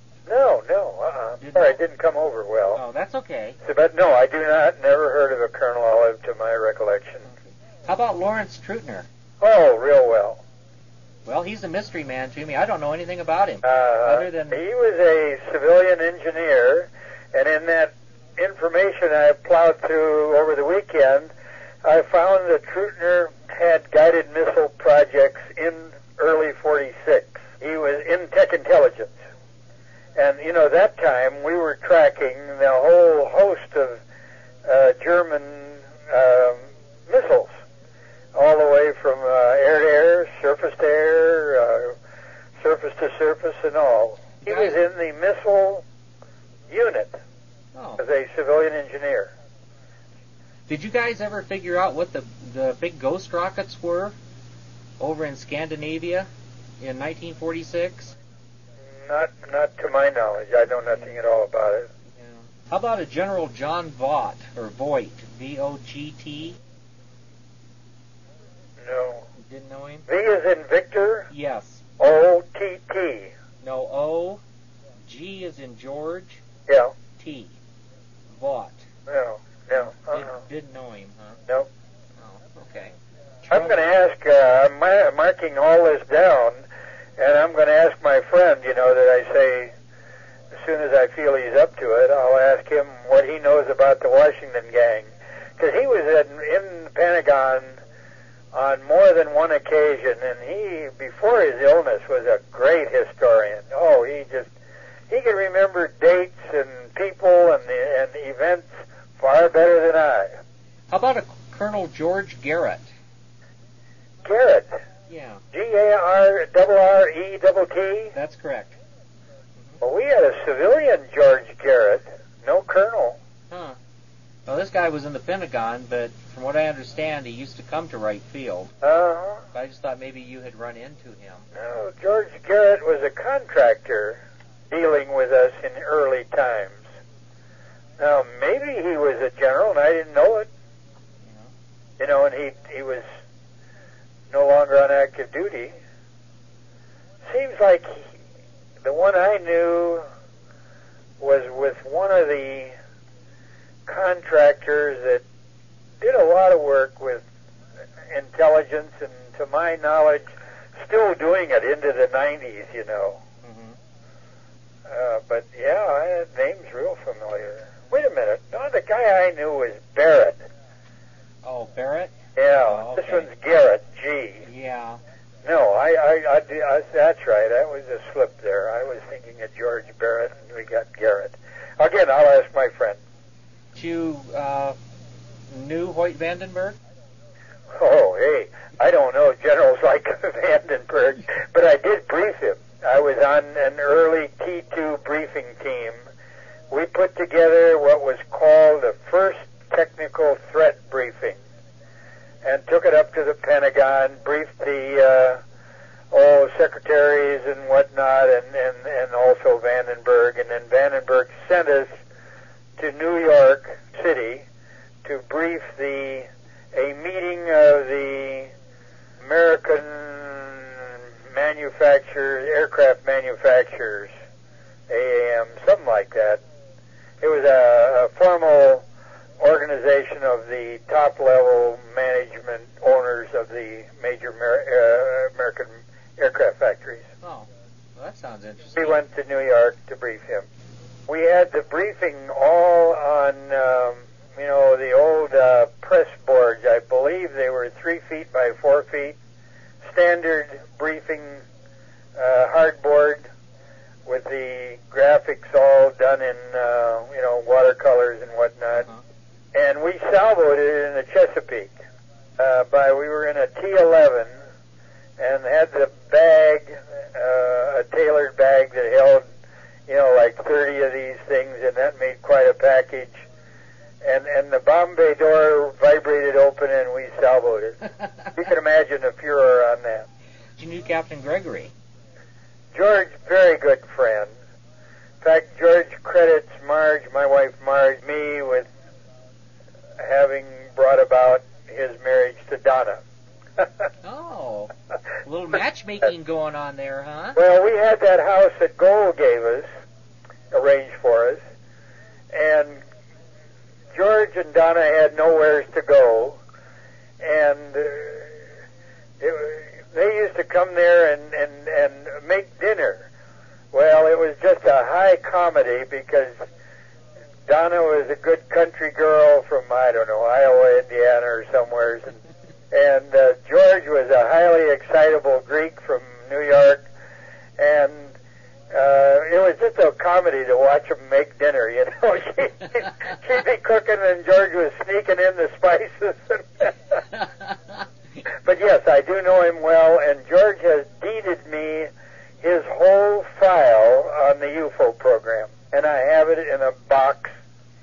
S1: No, no, uh-uh.
S2: Didn't-
S1: Sorry, it didn't come over well.
S2: Oh, that's okay.
S1: So, but no, I do not, never heard of a Colonel Olive to my recollection.
S2: How about Lawrence Trutner?
S1: Oh, real well.
S2: Well, he's a mystery man to me. I don't know anything about him.
S1: Uh,
S2: Other than
S1: he was a civilian engineer, and in that information I plowed through over the weekend, I found that Trutner had guided missile projects in early forty-six. He was in tech intelligence. And, you know, that time we were tracking the whole host of uh, German um, missiles, all the way from uh, air-to-air, surface-to-air, uh, surface-to-surface, and all. He was in the missile unit.
S2: Oh.
S1: as a civilian engineer.
S2: Did you guys ever figure out what the the big ghost rockets were over in Scandinavia in nineteen forty-six?
S1: Not, not to my knowledge. I know nothing at all about it.
S2: Yeah. How about a General John Vought, or Voigt, V O G T?
S1: No.
S2: You didn't know him?
S1: V is in Victor.
S2: Yes.
S1: O T T.
S2: No, O. G is in George.
S1: Yeah.
S2: T. Vought.
S1: No. No.
S2: Did,
S1: Uh-uh.
S2: didn't know him, huh?
S1: No.
S2: Oh, okay.
S1: I'm going to ask, uh, I'm mar- marking all this down, and I'm going to ask my friend, you know, that I say, as soon as I feel he's up to it, I'll ask him what he knows about the Washington gang. Because he was in, in the Pentagon on more than one occasion, and he, before his illness, was a great historian. Oh, he just, he could remember dates and people and, the, and events far better than I.
S2: How about a Colonel George Garrett?
S1: Garrett.
S2: Yeah.
S1: G A R R R E T T?
S2: That's correct.
S1: Well, we had a civilian George Garrett, no colonel.
S2: Huh. Well, this guy was in the Pentagon, but from what I understand, he used to come to Wright Field.
S1: Uh-huh.
S2: I just thought maybe you had run into him.
S1: No, George Garrett was a contractor dealing with us in early times. Now, maybe he was a general, and I didn't know it.
S2: Yeah.
S1: You know, and he he was no longer on active duty. Seems like he, the one I knew was with one of the contractors that did a lot of work with intelligence, and to my knowledge, still doing it into the nineties, you know.
S2: Mm-hmm.
S1: Uh, but yeah, that name's real familiar. Wait a minute. No, the guy I knew was Barrett.
S2: Oh, Barrett?
S1: Yeah,
S2: Oh, okay.
S1: This one's Garrett, G.
S2: Yeah.
S1: No, I, I, I, I, that's right. That was a slip there. I was thinking of George Barrett, and we got Garrett. Again, I'll ask my friend.
S2: You uh, knew Hoyt Vandenberg?
S1: Oh, hey, I don't know generals like Vandenberg, but I did brief him. I was on an early T two briefing team. We put together what was called the first technical threat briefing and took it up to the Pentagon, briefed the uh, oh, secretaries and whatnot, and, and, and also Vandenberg. And then Vandenberg sent us to New York City to brief the a meeting of the American manufacturers, aircraft manufacturers, A A M, something like that. It was a, a formal organization of the top-level management owners of the major Amer- uh, American aircraft factories.
S2: Oh, well, that sounds interesting.
S1: We went to New York to brief him. We had the briefing all on, um, you know, the old uh, press boards. I believe they were three feet by four feet. Standard briefing uh, hardboard with the graphics all done in, uh, you know, watercolors and whatnot.
S2: Uh-huh.
S1: And we salvoed it in the Chesapeake. Uh, by we were in a T eleven and had the bag, uh, a tailored bag that held, you know, like thirty of these things, and that made quite a package. And and the bomb bay door vibrated open, and we salvoed it. You can imagine the furor on that.
S2: You knew Captain Gregory.
S1: George, very good friend. In fact, George credits Marge, my wife Marge, me with having brought about his marriage to Donna.
S2: Oh, a little matchmaking going on there, huh?
S1: Well, we had that house that Gold gave us, arranged for us, and George and Donna had nowhere to go, and uh, it, they used to come there and, and, and make dinner. Well, it was just a high comedy because Donna was a good country girl from, I don't know, Iowa, Indiana, or somewhere, and, and uh, George was a highly excitable Greek from New York, and uh, it was just a comedy to watch them make dinner, you know. She'd, she'd be cooking, and George was sneaking in the spices. But yes, I do know him well, and George has deeded me his whole file on the U F O program, and I have it in a box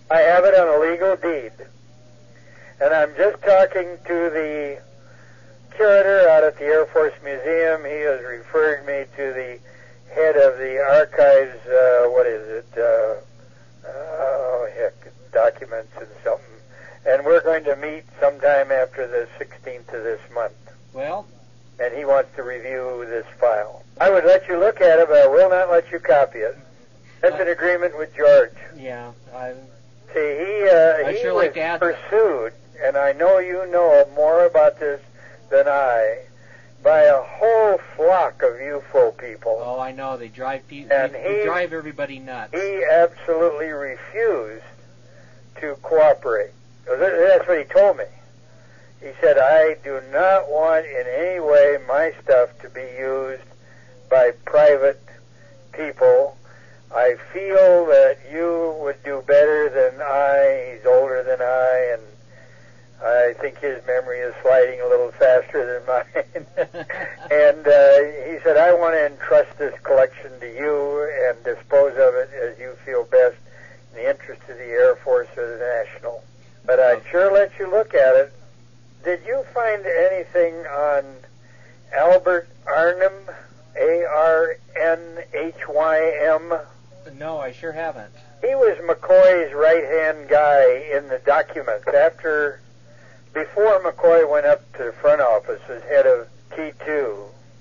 S1: I have it on a legal deed. And I'm just talking to the curator out at the Air Force Museum. He has referred me to the head of the archives, uh, what is it, uh, oh, heck, documents and something. And we're going to meet sometime after the sixteenth of this month.
S2: Well,
S1: and he wants to review this file. I would let you look at it, but I will not let you copy it. That's uh, an agreement with George.
S2: Yeah, I...
S1: See, he, uh,
S2: I'd
S1: he
S2: sure
S1: was
S2: like to add
S1: pursued, and I know you know more about this than I, by a whole flock of U F O people.
S2: Oh, I know. They drive people.
S1: And
S2: they,
S1: he,
S2: they drive everybody nuts.
S1: He absolutely refused to cooperate. That's what he told me. He said, I do not want in any way my stuff to be used by private people. I feel that you would do better than I. He's older than I, and I think his memory is sliding a little faster than mine. and uh, he said, I want to entrust this collection to you and dispose of it as you feel best in the interest of the Air Force or the National. But I'd sure let you look at it. Did you find anything on Albert Arnhem, A R N H Y M?
S2: No, I sure haven't.
S1: He was McCoy's right-hand guy in the documents. After, before McCoy went up to the front office as head of T two,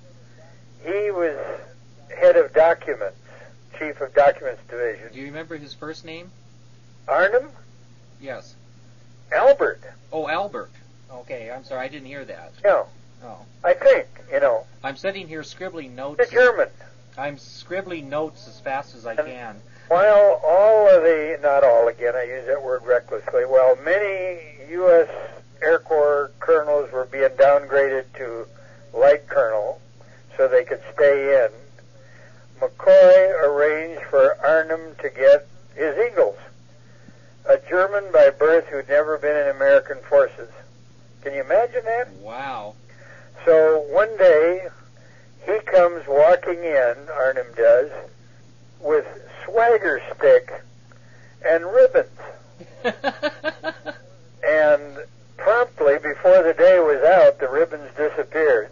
S1: he was head of documents, chief of documents division.
S2: Do you remember his first name?
S1: Arnhem?
S2: Yes.
S1: Albert.
S2: Oh, Albert. Okay, I'm sorry, I didn't hear that.
S1: No.
S2: Oh.
S1: I think, you know.
S2: I'm sitting here scribbling notes.
S1: The German.
S2: I'm scribbling notes as fast as I
S1: and
S2: can.
S1: While all of the, not all again, I use that word recklessly, while many U S Air Corps colonels were being downgraded to light colonel so they could stay in, McCoy arranged for Arnhem to get his Eagles, a German by birth who'd never been in American forces. Can you imagine that?
S2: Wow.
S1: So one day, he comes walking in, Arnhem does, with swagger stick and ribbons. And promptly, before the day was out, the ribbons disappeared.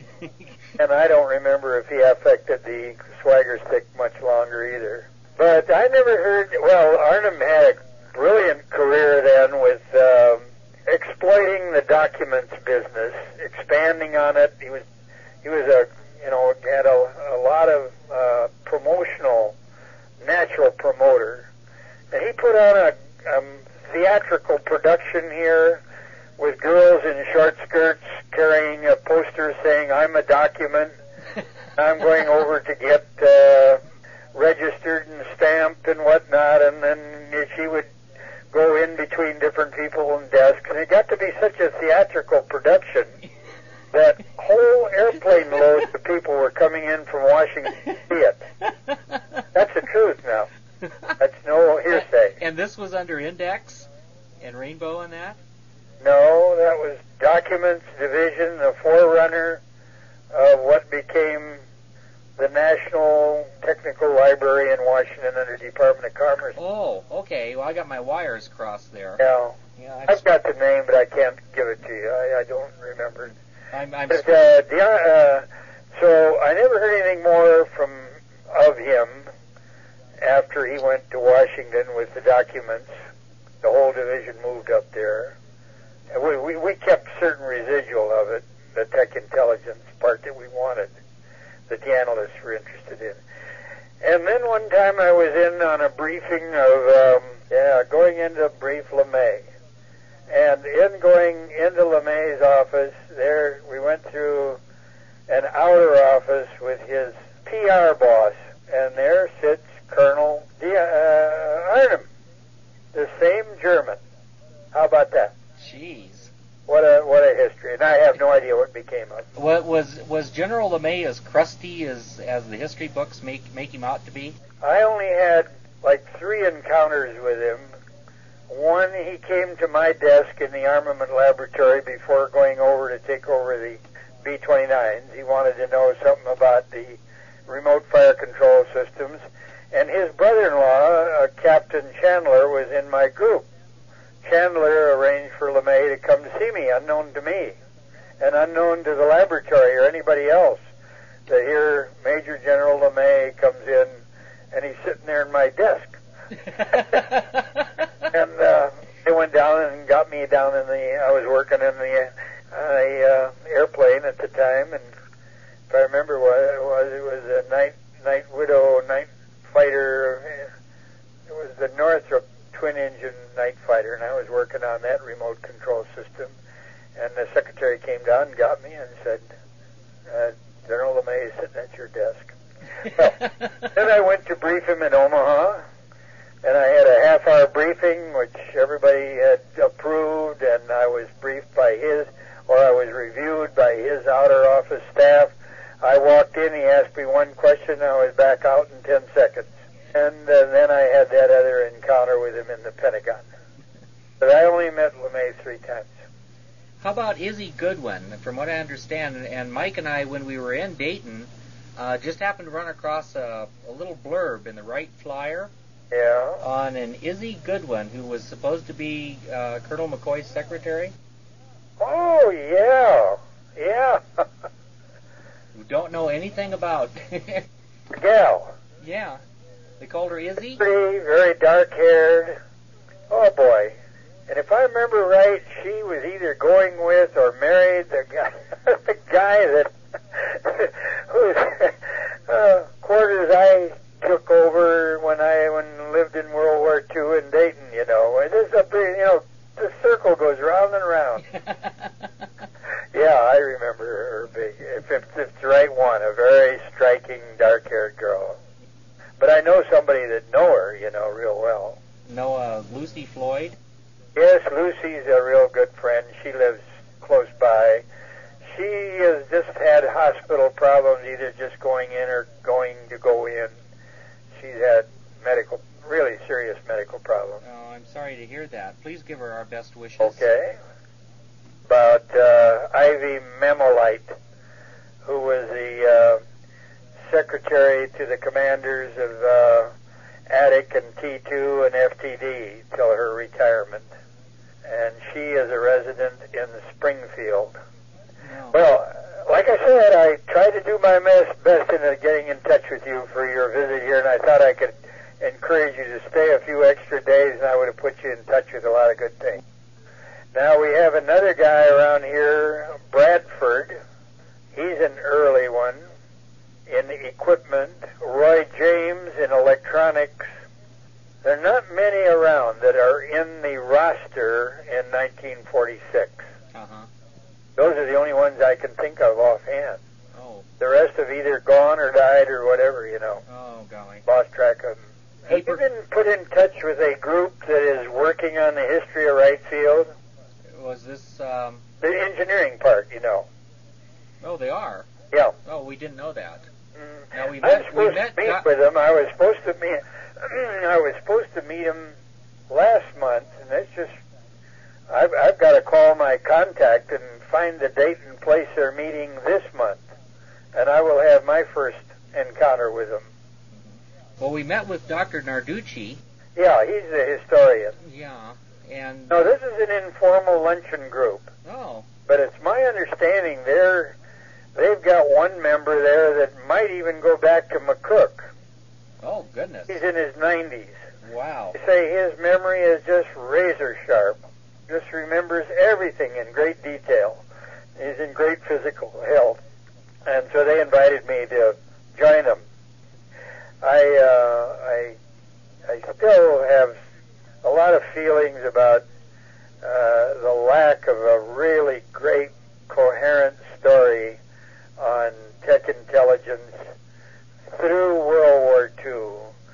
S1: And I don't remember if he affected the swagger stick much longer either. But I never heard, well, Arnhem had a brilliant career then with um, exploiting the documents business, expanding on it. He was, he was a, you know, had a, a lot of uh, promotional, natural promoter. And he put on a um, theatrical production here with girls in short skirts carrying a poster saying, I'm a document. I'm going over to get uh, registered and stamped and whatnot. And then she would go in between different people and desks. And it got to be such a theatrical production that whole airplane loads of people were coming in from Washington to see it. That's the truth now. That's no hearsay.
S2: And this was under Index and Rainbow and that?
S1: No, that was Documents Division, the forerunner of what became the National Technical Library in Washington under Department of Commerce.
S2: Oh, okay. Well, I got my wires crossed there.
S1: Yeah.
S2: Yeah,
S1: I've got the name, but I can't give it to you. I, I don't remember.
S2: I'm, I'm
S1: but, uh, the, uh, so I never heard anything more from of him after he went to Washington with the documents. The whole division moved up there. And we, we, we kept certain residual of it, the tech intelligence part that we wanted, that the analysts were interested in. And then one time I was in on a briefing of, um, yeah, going into a brief LeMay. And in going into LeMay's office, there we went through an outer office with his P R boss, and there sits Colonel D- uh, Arnhem, the same German. How about that?
S2: Jeez.
S1: What a what a history. And I have no idea what became of it.
S2: What was was General LeMay as crusty as as the history books make make him out to be?
S1: I only had like three encounters with him. One, he came to my desk in the armament laboratory before going over to take over the B twenty-nines. He wanted to know something about the remote fire control systems. And his brother-in-law, uh, Captain Chandler, was in my group. Chandler arranged for LeMay to come to see me, unknown to me, and unknown to the laboratory or anybody else. To hear Major General LeMay comes in, and he's sitting there in my desk. And uh, they went down and got me down in the, I was working in the uh, uh, airplane at the time, and if I remember what it was, it was a night, night widow, night fighter. It was the Northrop twin-engine night fighter, and I was working on that remote control system. And the secretary came down and got me and said, uh, General LeMay is sitting at your desk. Well, then I went to brief him in Omaha, and I had a half-hour briefing, which everybody had approved, and I was briefed by his, or I was reviewed by his outer office staff. I walked in, he asked me one question, I was back out in ten seconds. And uh, then I had that other encounter with him in the Pentagon. But I only met LeMay three times.
S2: How about Izzy Goodwin? From what I understand, and Mike and I, when we were in Dayton, uh, just happened to run across a, a little blurb in the Wright Flyer
S1: yeah.
S2: on an Izzy Goodwin, who was supposed to be uh, Colonel McCoy's secretary.
S1: Oh, yeah. Yeah.
S2: You don't know anything about.
S1: Gal.
S2: Yeah. They called her Izzy?
S1: Pretty, very dark-haired. Oh, boy. And if I remember right, she was either going with or married the guy, the guy that whose uh, quarters I took over when I when lived in World War Two in Dayton. You know, it is a big, you know, the circle goes round and round. Yeah, I remember her big. If it's, if it's the right one, a very striking, dark-haired girl. But I know somebody that know her, you know, real well.
S2: Know uh, Lucy Floyd?
S1: Yes, Lucy's a real good friend. She lives close by. She has just had hospital problems, either just going in or going to go in. She's had medical, really serious medical problems.
S2: Oh, I'm sorry to hear that. Please give her our best wishes.
S1: Okay. About uh, Ivy Memolite, who was the uh, secretary to the commanders of uh, Attic and T two and F T D till her retirement. And she is a resident in Springfield.
S2: No.
S1: Well, like I said, I tried to do my best, best in uh, getting in touch with you for your visit here, and I thought I could encourage you to stay a few extra days, and I would have put you in touch with a lot of good things. Now we have another guy around here, Bradford. He's an early one in equipment. Roy James in electronics. There are not many around that are in the roster in nineteen forty-six.
S2: Uh-huh.
S1: Those are the only ones I can think of offhand.
S2: Oh.
S1: The rest have either gone or died or whatever, you know.
S2: Oh, golly.
S1: Lost track of them. Have you been put in touch with a group that is working on the history of Wright Field?
S2: Was this, um...
S1: The engineering part, you know.
S2: Oh, they are?
S1: Yeah.
S2: Oh, we didn't know that.
S1: Mm.
S2: Now, we
S1: I was
S2: met...
S1: supposed
S2: we met
S1: to meet
S2: doc-
S1: with them. I was supposed to meet... I was supposed to meet him last month, and it's just... I've, I've got to call my contact and find the date and place they're meeting this month, and I will have my first encounter with them.
S2: Well, we met with Doctor Narducci.
S1: Yeah, he's the historian.
S2: Yeah, and...
S1: No, this is an informal luncheon group.
S2: Oh.
S1: But it's my understanding they're, they've got one member there that might even go back to McCook.
S2: Oh, goodness.
S1: He's in his nineties.
S2: Wow.
S1: They say his memory is just razor sharp. Just remembers everything in great detail. He's in great physical health. And so they invited me to join them. I, uh, I, I still have a lot of feelings about uh, the lack of a really great, coherent story on tech intelligence through World War Two.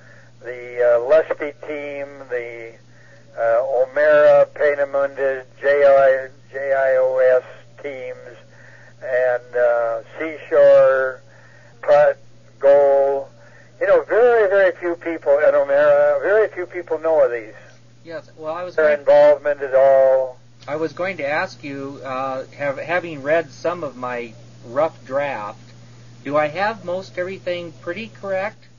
S1: The uh, Lusty team, the uh, O'Mara, Peenemünde, J I O S teams, and uh, Seashore, Pratt, Goal. You know, very, very few people at O'Mara, very few people know of these.
S2: Yes, well, I was
S1: Their
S2: going,
S1: involvement at all.
S2: I was going to ask you, uh, have, having read some of my rough draft, do I have most everything pretty correct?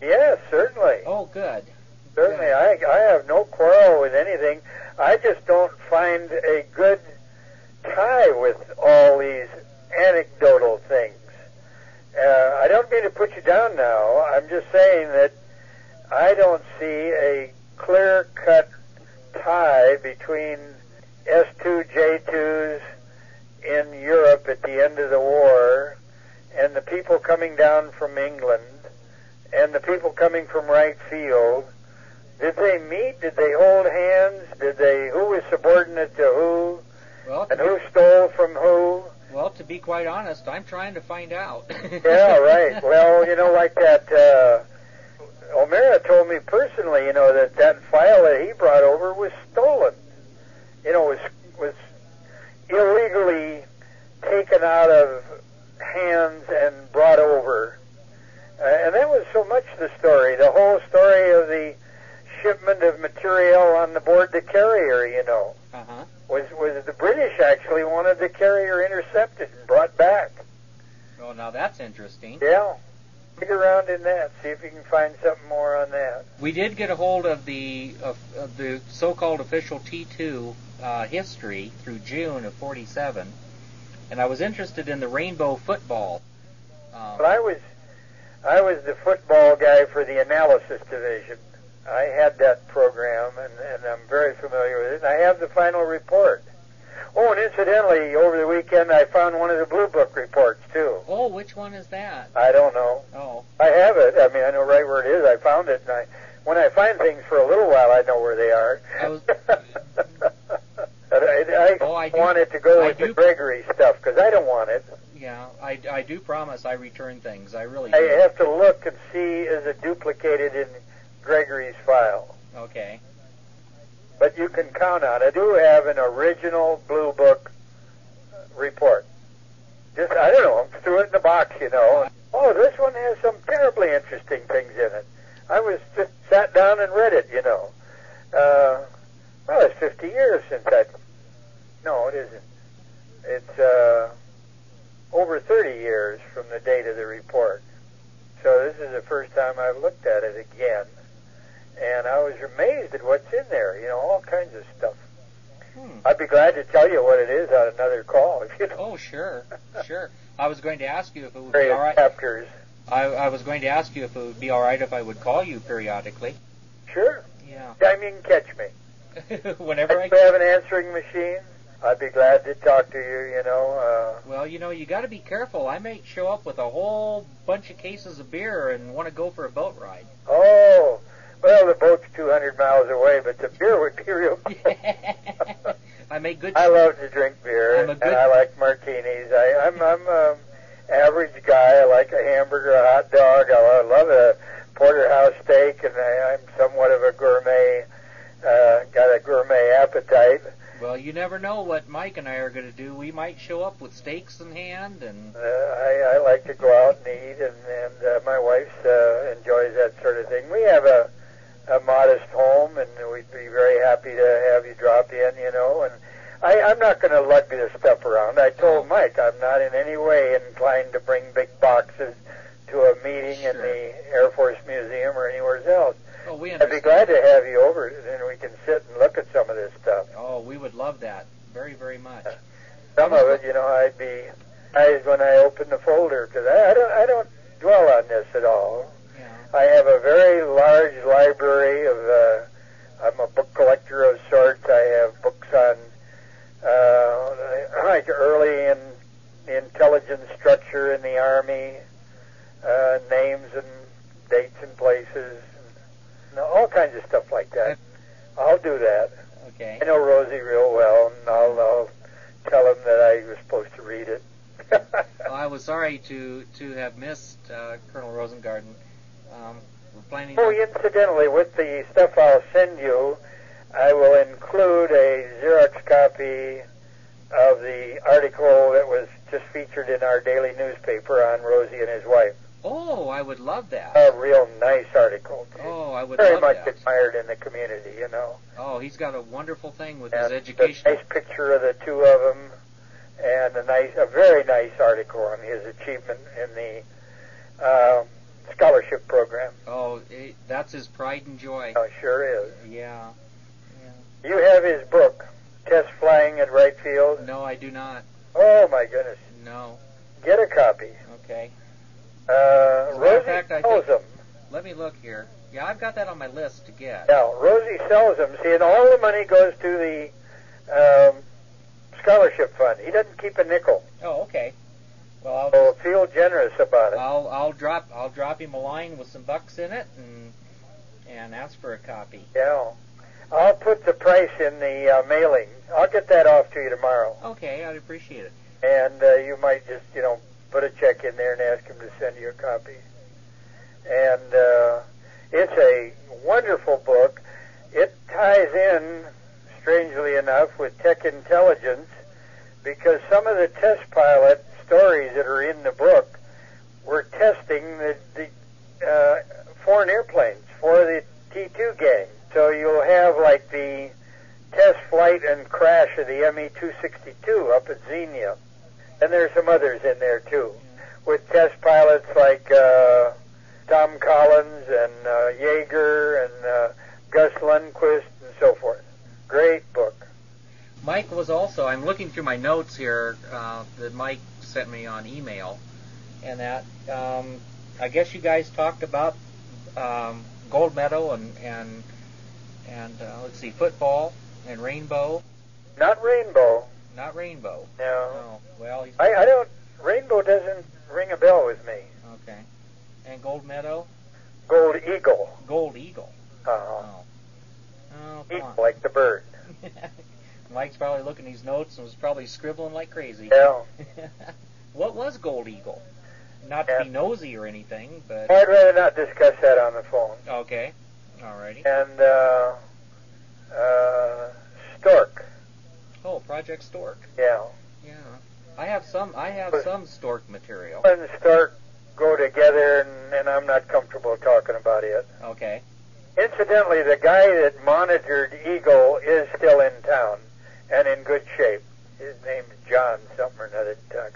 S1: Yes, certainly.
S2: Oh, good.
S1: Certainly.
S2: Good.
S1: I, I have no quarrel with anything. I just don't find a good tie with all these anecdotal things. Uh, I don't mean to put you down now. I'm just saying that I don't see a clear-cut tie between S two J twos in Europe at the end of the war and the people coming down from England and the people coming from right field. Did they meet? Did they hold hands? Did they? Who was subordinate to who?
S2: Well,
S1: and who stole from who?
S2: Well, to be quite honest, I'm trying to find out.
S1: Yeah, right. Well, you know, like that, uh, O'Mara told me personally, you know, that that file that he brought over was stolen. You know, was was illegally taken out of hands and brought over. Uh, and that was so much the story, the whole story of the shipment of material on the board the carrier, you know.
S2: Uh-huh.
S1: Was was the British actually wanted the carrier intercepted and brought back.
S2: Oh, now that's interesting.
S1: Yeah. Dig around in that. See if you can find something more on that.
S2: We did get a hold of the of, of the so-called official T two uh, history through June of forty-seven, and I was interested in the rainbow football. Um,
S1: But I was I was the football guy for the analysis division. I had that program, and, and I'm very familiar with it. And I have the final report. Oh, and incidentally, over the weekend, I found one of the Blue Book reports, too.
S2: Oh, which one is that?
S1: I don't know.
S2: Oh.
S1: I have it. I mean, I know right where it is. I found it, and I, when I find things for a little while, I know where they are.
S2: I was...
S1: I, I
S2: oh, I do,
S1: want it to go
S2: I
S1: with
S2: do,
S1: the Gregory stuff, because I don't want it.
S2: Yeah, I, I do promise I return things. I really
S1: I
S2: do.
S1: have to look and see, is it duplicated in Gregory's file?
S2: Okay.
S1: But you can count on it. I do have an original Blue Book report. Just, I don't know, threw it in the box, you know. Oh, this one has some terribly interesting things in it. I was just sat down and read it, you know. Uh, well, it's fifty years since I... No, it isn't. It's uh, over thirty years from the date of the report. So this is the first time I've looked at it again. And I was amazed at what's in there, you know, all kinds of stuff. Hmm. I'd be glad to tell you what it is on another call, if you know.
S2: Oh, sure, sure. I was going to ask you if it would
S1: Various
S2: be all right.
S1: Chapters.
S2: I, I was going to ask you if it would be all right if I would call you periodically.
S1: Sure.
S2: Yeah.
S1: I mean, catch me.
S2: Whenever I
S1: can. I have an answering machine. I'd be glad to talk to you, you know. Uh,
S2: well, you know, you got to be careful. I may show up with a whole bunch of cases of beer and want to go for a boat ride.
S1: Oh, well, the boat's two hundred miles away, but the beer would be real cool.
S2: I make good.
S1: I love to drink beer,
S2: I'm a good,
S1: and I like martinis. I, I'm I'm an average guy. I like a hamburger, a hot dog. I love a porterhouse steak, and I, I'm somewhat of a gourmet. Uh, got a gourmet appetite.
S2: Well, you never know what Mike and I are going to do. We might show up with steaks in hand, and
S1: uh, I, I like to go out and eat, and, and uh, my wife uh, enjoys that sort of thing. We have a, a modest home, and we'd be very happy to have you drop in, you know. And I, I'm not going to lug this stuff around. I told Mike I'm not in any way inclined to bring big boxes to a meeting
S2: sure.
S1: in the Air Force Museum or anywhere else.
S2: Oh, we
S1: I'd be glad to have you over, and we can sit and look at some of this stuff.
S2: Oh, we would love that very, very much.
S1: Some of it, you know, I'd be surprised when I open the folder, because I, I don't, I don't dwell on this at all.
S2: Yeah.
S1: I have a very large library of. Uh, I'm a book collector of sorts. I have books on uh, like early in the intelligence structure in the Army, uh, names and dates and places. All kinds of stuff like that. I'll do that.
S2: Okay.
S1: I know Rosie real well, and I'll, I'll tell him that I was supposed to read it.
S2: Well, I was sorry to to have missed uh, Colonel Rosengarten. Um, we're planning.
S1: Oh, incidentally, with the stuff I'll send you, I will include a Xerox copy of the article that was just featured in our daily newspaper on Rosie and his wife.
S2: Oh, I would love that.
S1: A real nice article.
S2: Oh, I would
S1: Very
S2: love
S1: much
S2: that.
S1: admired in the community, you know.
S2: Oh, he's got a wonderful thing with
S1: and
S2: his education.
S1: A nice picture of the two of them, and a nice, a very nice article on his achievement in the um, scholarship program.
S2: Oh, it, that's his pride and joy.
S1: Oh, sure is.
S2: Yeah. yeah.
S1: You have his book, Test Flying at Right Field?
S2: No, I do not.
S1: Oh, my goodness.
S2: No.
S1: Get a copy.
S2: Okay.
S1: Uh,
S2: As a matter of
S1: Rosie
S2: fact, I
S1: sells
S2: think,
S1: them.
S2: let me look here. Yeah, I've got that on my list to get.
S1: Now, Rosie sells them. See, and all the money goes to the um, scholarship fund. He doesn't keep a nickel.
S2: Oh, okay. Well, I'll
S1: So
S2: just,
S1: feel generous about it.
S2: I'll I'll drop I'll drop him a line with some bucks in it and and ask for a copy.
S1: Yeah. I'll put the price in the uh, mailing. I'll get that off to you tomorrow.
S2: Okay, I'd appreciate it.
S1: And uh, you might just, you know, put a check in there and ask him to send you a copy. And uh, it's a wonderful book. It ties in, strangely enough, with tech intelligence, because some of the test pilot stories that are in the book were testing the, the uh, foreign airplanes for the T two gang. So you'll have like the test flight and crash of the M E two sixty-two up at Xenia. And there's some others in there too, with test pilots like uh, Tom Collins and uh, Yeager and uh, Gus Lundquist and so forth. Great book.
S2: Mike was also, I'm looking through my notes here uh, that Mike sent me on email, and that um, I guess you guys talked about um, Gold Medal and and and uh, let's see, football and rainbow.
S1: Not Rainbow.
S2: Not rainbow.
S1: No.
S2: No. Well, he's,
S1: I, I don't. Rainbow doesn't ring a bell with me.
S2: okay. And Gold Meadow,
S1: Gold Eagle.
S2: Gold Eagle.
S1: Uh-huh.
S2: Oh. Oh, come
S1: Eagle, like the bird.
S2: on. Mike's probably looking at these notes and was probably scribbling like crazy.
S1: Yeah.
S2: What was Gold Eagle? Not to
S1: Yeah.
S2: be nosy or anything, but
S1: I'd rather not discuss that on the phone.
S2: okay. Alrighty.
S1: And uh, uh, Stork.
S2: Oh, Project Stork.
S1: Yeah.
S2: Yeah. I have some. I have some Stork material.
S1: And Stork go together, and, and I'm not comfortable talking about it.
S2: Okay.
S1: Incidentally, the guy that monitored Eagle is still in town and in good shape. His name's John something or another.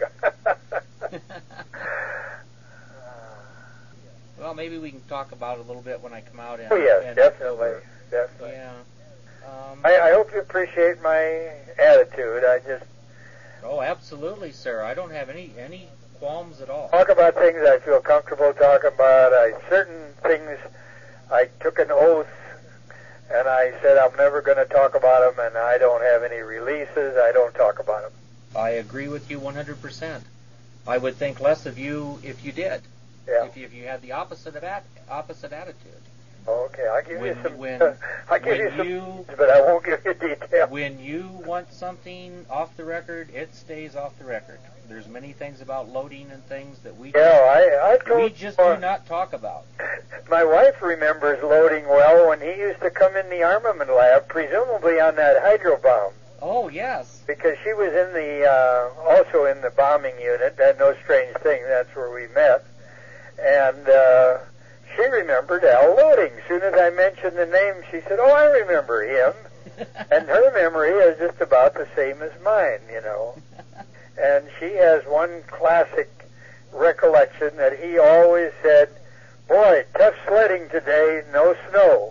S2: Well, maybe we can talk about it a little bit when I come out. In,
S1: Oh yes,
S2: in
S1: definitely,
S2: October.
S1: definitely.
S2: Yeah. Um,
S1: I, I hope you appreciate my attitude. I just
S2: oh, absolutely, sir. I don't have any any qualms at all.
S1: talk about things I feel comfortable talking about. I certain things I took an oath, and I said I'm never going to talk about them, and I don't have any releases. I don't talk about them.
S2: I agree with you one hundred percent. I would think less of you if you did.
S1: Yeah.
S2: If you, if you had the opposite of at, opposite attitude.
S1: Okay, I'll give
S2: When-
S1: you some.
S2: when-
S1: I'll give
S2: when
S1: you some,
S2: you-
S1: but I won't give you details.
S2: When you want something off the record, it stays off the record. There's many things about loading and things that we
S1: Yeah, I, I told
S2: we just
S1: uh,
S2: do not talk about.
S1: My wife remembers loading well when he used to come in the armament lab, presumably on that hydro bomb,
S2: Oh yes.
S1: because she was in the uh, also in the bombing unit. That no strange thing. That's where we met, and uh, she remembered Al Loading. As soon as I mentioned the name, she said, "Oh, I remember him." And her memory is just about the same as mine, you know. And she has one classic recollection that he always said, "Boy, tough sledding today, no snow."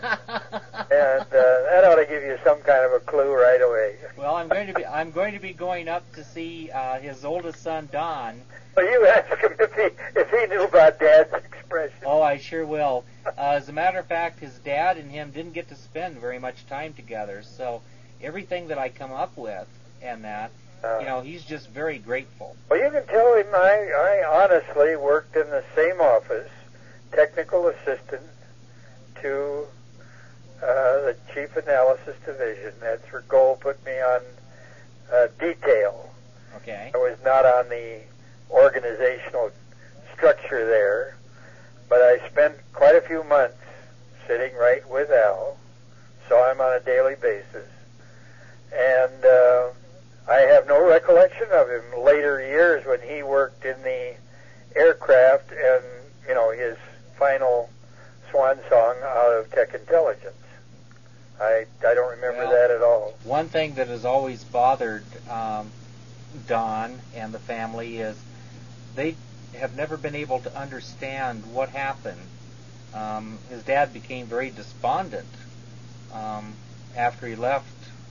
S1: And uh, that ought to give you some kind of a clue right away.
S2: Well, I'm going to be I'm going to be going up to see uh, his oldest son Don.
S1: Well, you ask him if he if he knew about Dad's expression.
S2: Oh, I sure will. Uh, as a matter of fact, his dad and him didn't get to spend very much time together, so everything that I come up with and that,
S1: Uh,
S2: you know, he's just very grateful.
S1: Well, you can tell him I, I honestly worked in the same office, technical assistant to uh, the Chief Analysis Division. That's where Gold put me on uh, detail.
S2: Okay.
S1: I was not on the organizational structure there, but I spent quite a few months sitting right with Al, so I'm on a daily basis. And uh, I have no recollection of him later years when he worked in the aircraft and, you know, his final swan song out of Tech Intelligence. I, I don't remember
S2: Well,
S1: that at all.
S2: One thing that has always bothered um, Don and the family is they have never been able to understand what happened. Um, his dad became very despondent um, after he left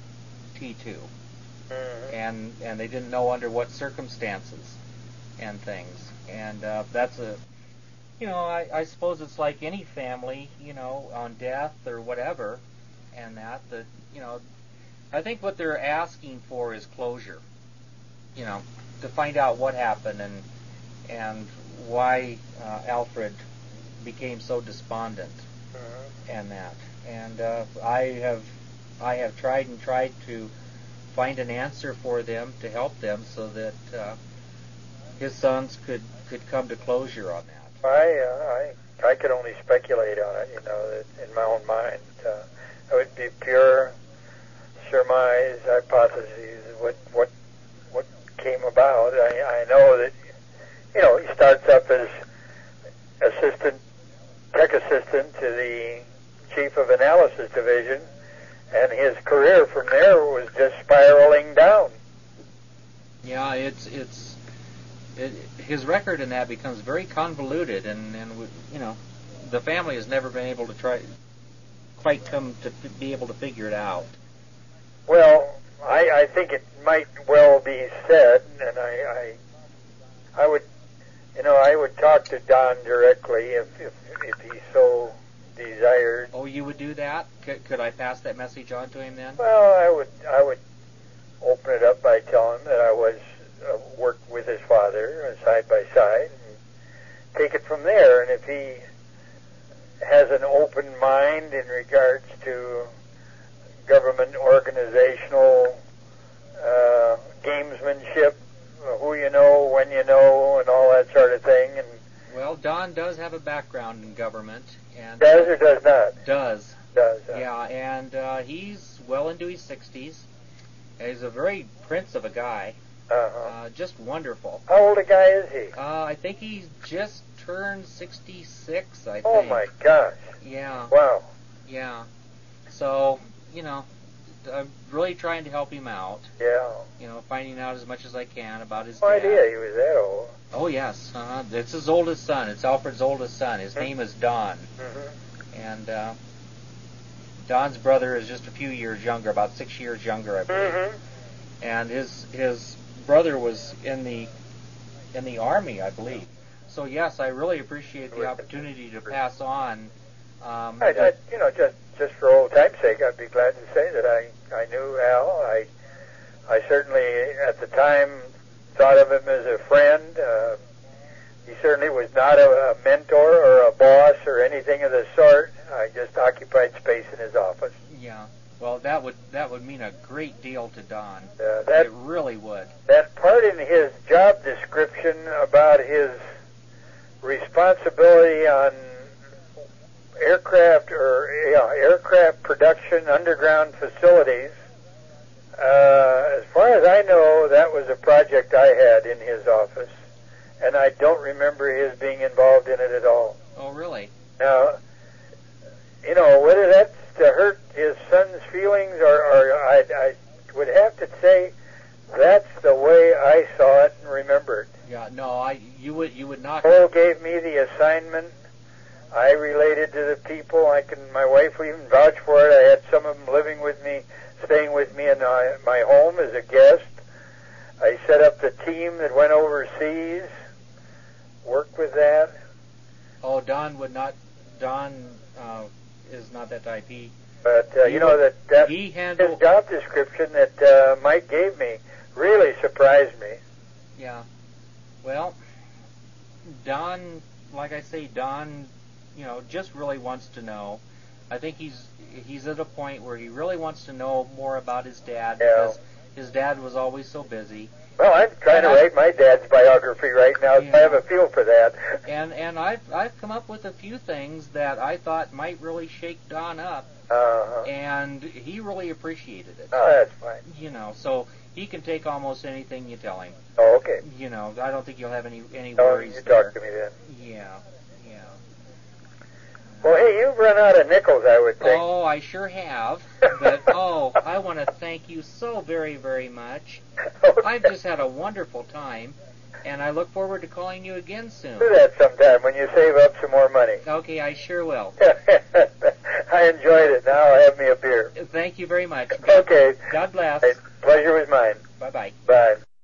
S2: T two,
S1: Mm-hmm.
S2: and and they didn't know under what circumstances and things. And uh, that's a, you know, I, I suppose it's like any family, you know, on death or whatever, and that that you know, I think what they're asking for is closure. You know, to find out what happened and and why uh, Alfred became so despondent
S1: Mm-hmm.
S2: and that. And uh, I have I have tried and tried to find an answer for them to help them so that uh, his sons could, could come to closure on that.
S1: I, uh, I, I could only speculate on it, you know, that in my own mind. Uh, it would be pure surmise, hypotheses, what, what, what came about. I, I know that, you know, he starts up as assistant, tech assistant to the chief of analysis division, and his career from there was just spiraling down.
S2: Yeah, it's it's it, his record in that becomes very convoluted, and and you know, the family has never been able to try quite come to f- be able to figure it out.
S1: Well, I, I think it might well be said, and I, I I would, you know, I would talk to Don directly if if, if he so desired.
S2: Oh, you would do that? Could, could I pass that message on to him then?
S1: Well, I would I would open it up by telling him that I was uh, worked with his father uh, side by side, and take it from there. And if he has an open mind in regards to government organizational uh, gamesmanship, uh, who you know, when you know, and all that sort of thing, and
S2: Well, Don does have a background in government, and
S1: does or does not?
S2: does.
S1: Does. Uh,
S2: Yeah, and uh, he's well into his sixties. He's a very prince of a guy.
S1: Uh-huh.
S2: Uh, just wonderful.
S1: How old a guy is he?
S2: Uh, I think he's just turned sixty-six, I think.
S1: Oh my gosh!
S2: Yeah,
S1: Wow.
S2: yeah. So, you know, I'm really trying to help him out.
S1: Yeah.
S2: You know, finding out as much as I can about his
S1: No
S2: dad.
S1: idea he was that old.
S2: Oh, yes. Uh, it's his oldest son. It's Alfred's oldest son. His name is Don.
S1: Mm-hmm.
S2: And uh, Don's brother is just a few years younger, about six years younger, I believe.
S1: Mm-hmm.
S2: And his his brother was in the in the army, I believe. So yes, I really appreciate the opportunity to pass on. Um,
S1: I, I,
S2: that-
S1: you know, just just for old time's sake, I'd be glad to say that I I knew Al. I I certainly at the time thought of him as a friend. Uh, he certainly was not a, a mentor or a boss or anything of the sort. I just occupied space in his office.
S2: yeah. Well, that would that would mean a great deal to Don.
S1: Uh, that
S2: It really would.
S1: that part in his job description about his responsibility on aircraft or yeah, aircraft production underground facilities. Uh, as far as I know, that was a project I had in his office, and I don't remember his being involved in it at all.
S2: Oh, really?
S1: Now, you know, whether that's to hurt his son's feelings or, or I, I would have to say that's the way I saw it and remembered.
S2: Yeah. No, I you would you would not.
S1: Cole gave me the assignment. I related to the people. I can. My wife would even vouch for it. I had some of them living with me, staying with me in my, my home as a guest. I set up the team that went overseas. Worked with that.
S2: Oh, Don would not. Don uh, is not that type. He
S1: But uh,
S2: He
S1: you know that that
S2: he
S1: his
S2: handled.
S1: job description that uh, Mike gave me really surprised me.
S2: Yeah. Well, Don, like I say, Don, you know, just really wants to know. I think he's he's at a point where he really wants to know more about his dad
S1: Yeah.
S2: because his dad was always so busy.
S1: Well, I'm trying to
S2: And I-
S1: write my dad's biography right now, so
S2: Yeah.
S1: I have a feel for that.
S2: And and I've I've come up with a few things that I thought might really shake Don up,
S1: Uh-huh.
S2: and he really appreciated it.
S1: Oh, that's fine.
S2: You know, so he can take almost anything you tell him.
S1: Oh, okay.
S2: You know, I don't think you'll have any any
S1: Oh,
S2: worries
S1: you
S2: there.
S1: talk to me then.
S2: Yeah, yeah.
S1: Well, hey, you've run out of nickels, I would think.
S2: Oh, I sure have. But oh, I want to thank you so very, very much. I've just had a wonderful time, And I look forward to calling you again soon.
S1: Do that sometime when you save up some more money.
S2: Okay, I sure will.
S1: I enjoyed it. Now I'll have me a beer.
S2: Thank you very much.
S1: Okay.
S2: God bless.
S1: Pleasure was mine.
S2: Bye-bye.
S1: Bye.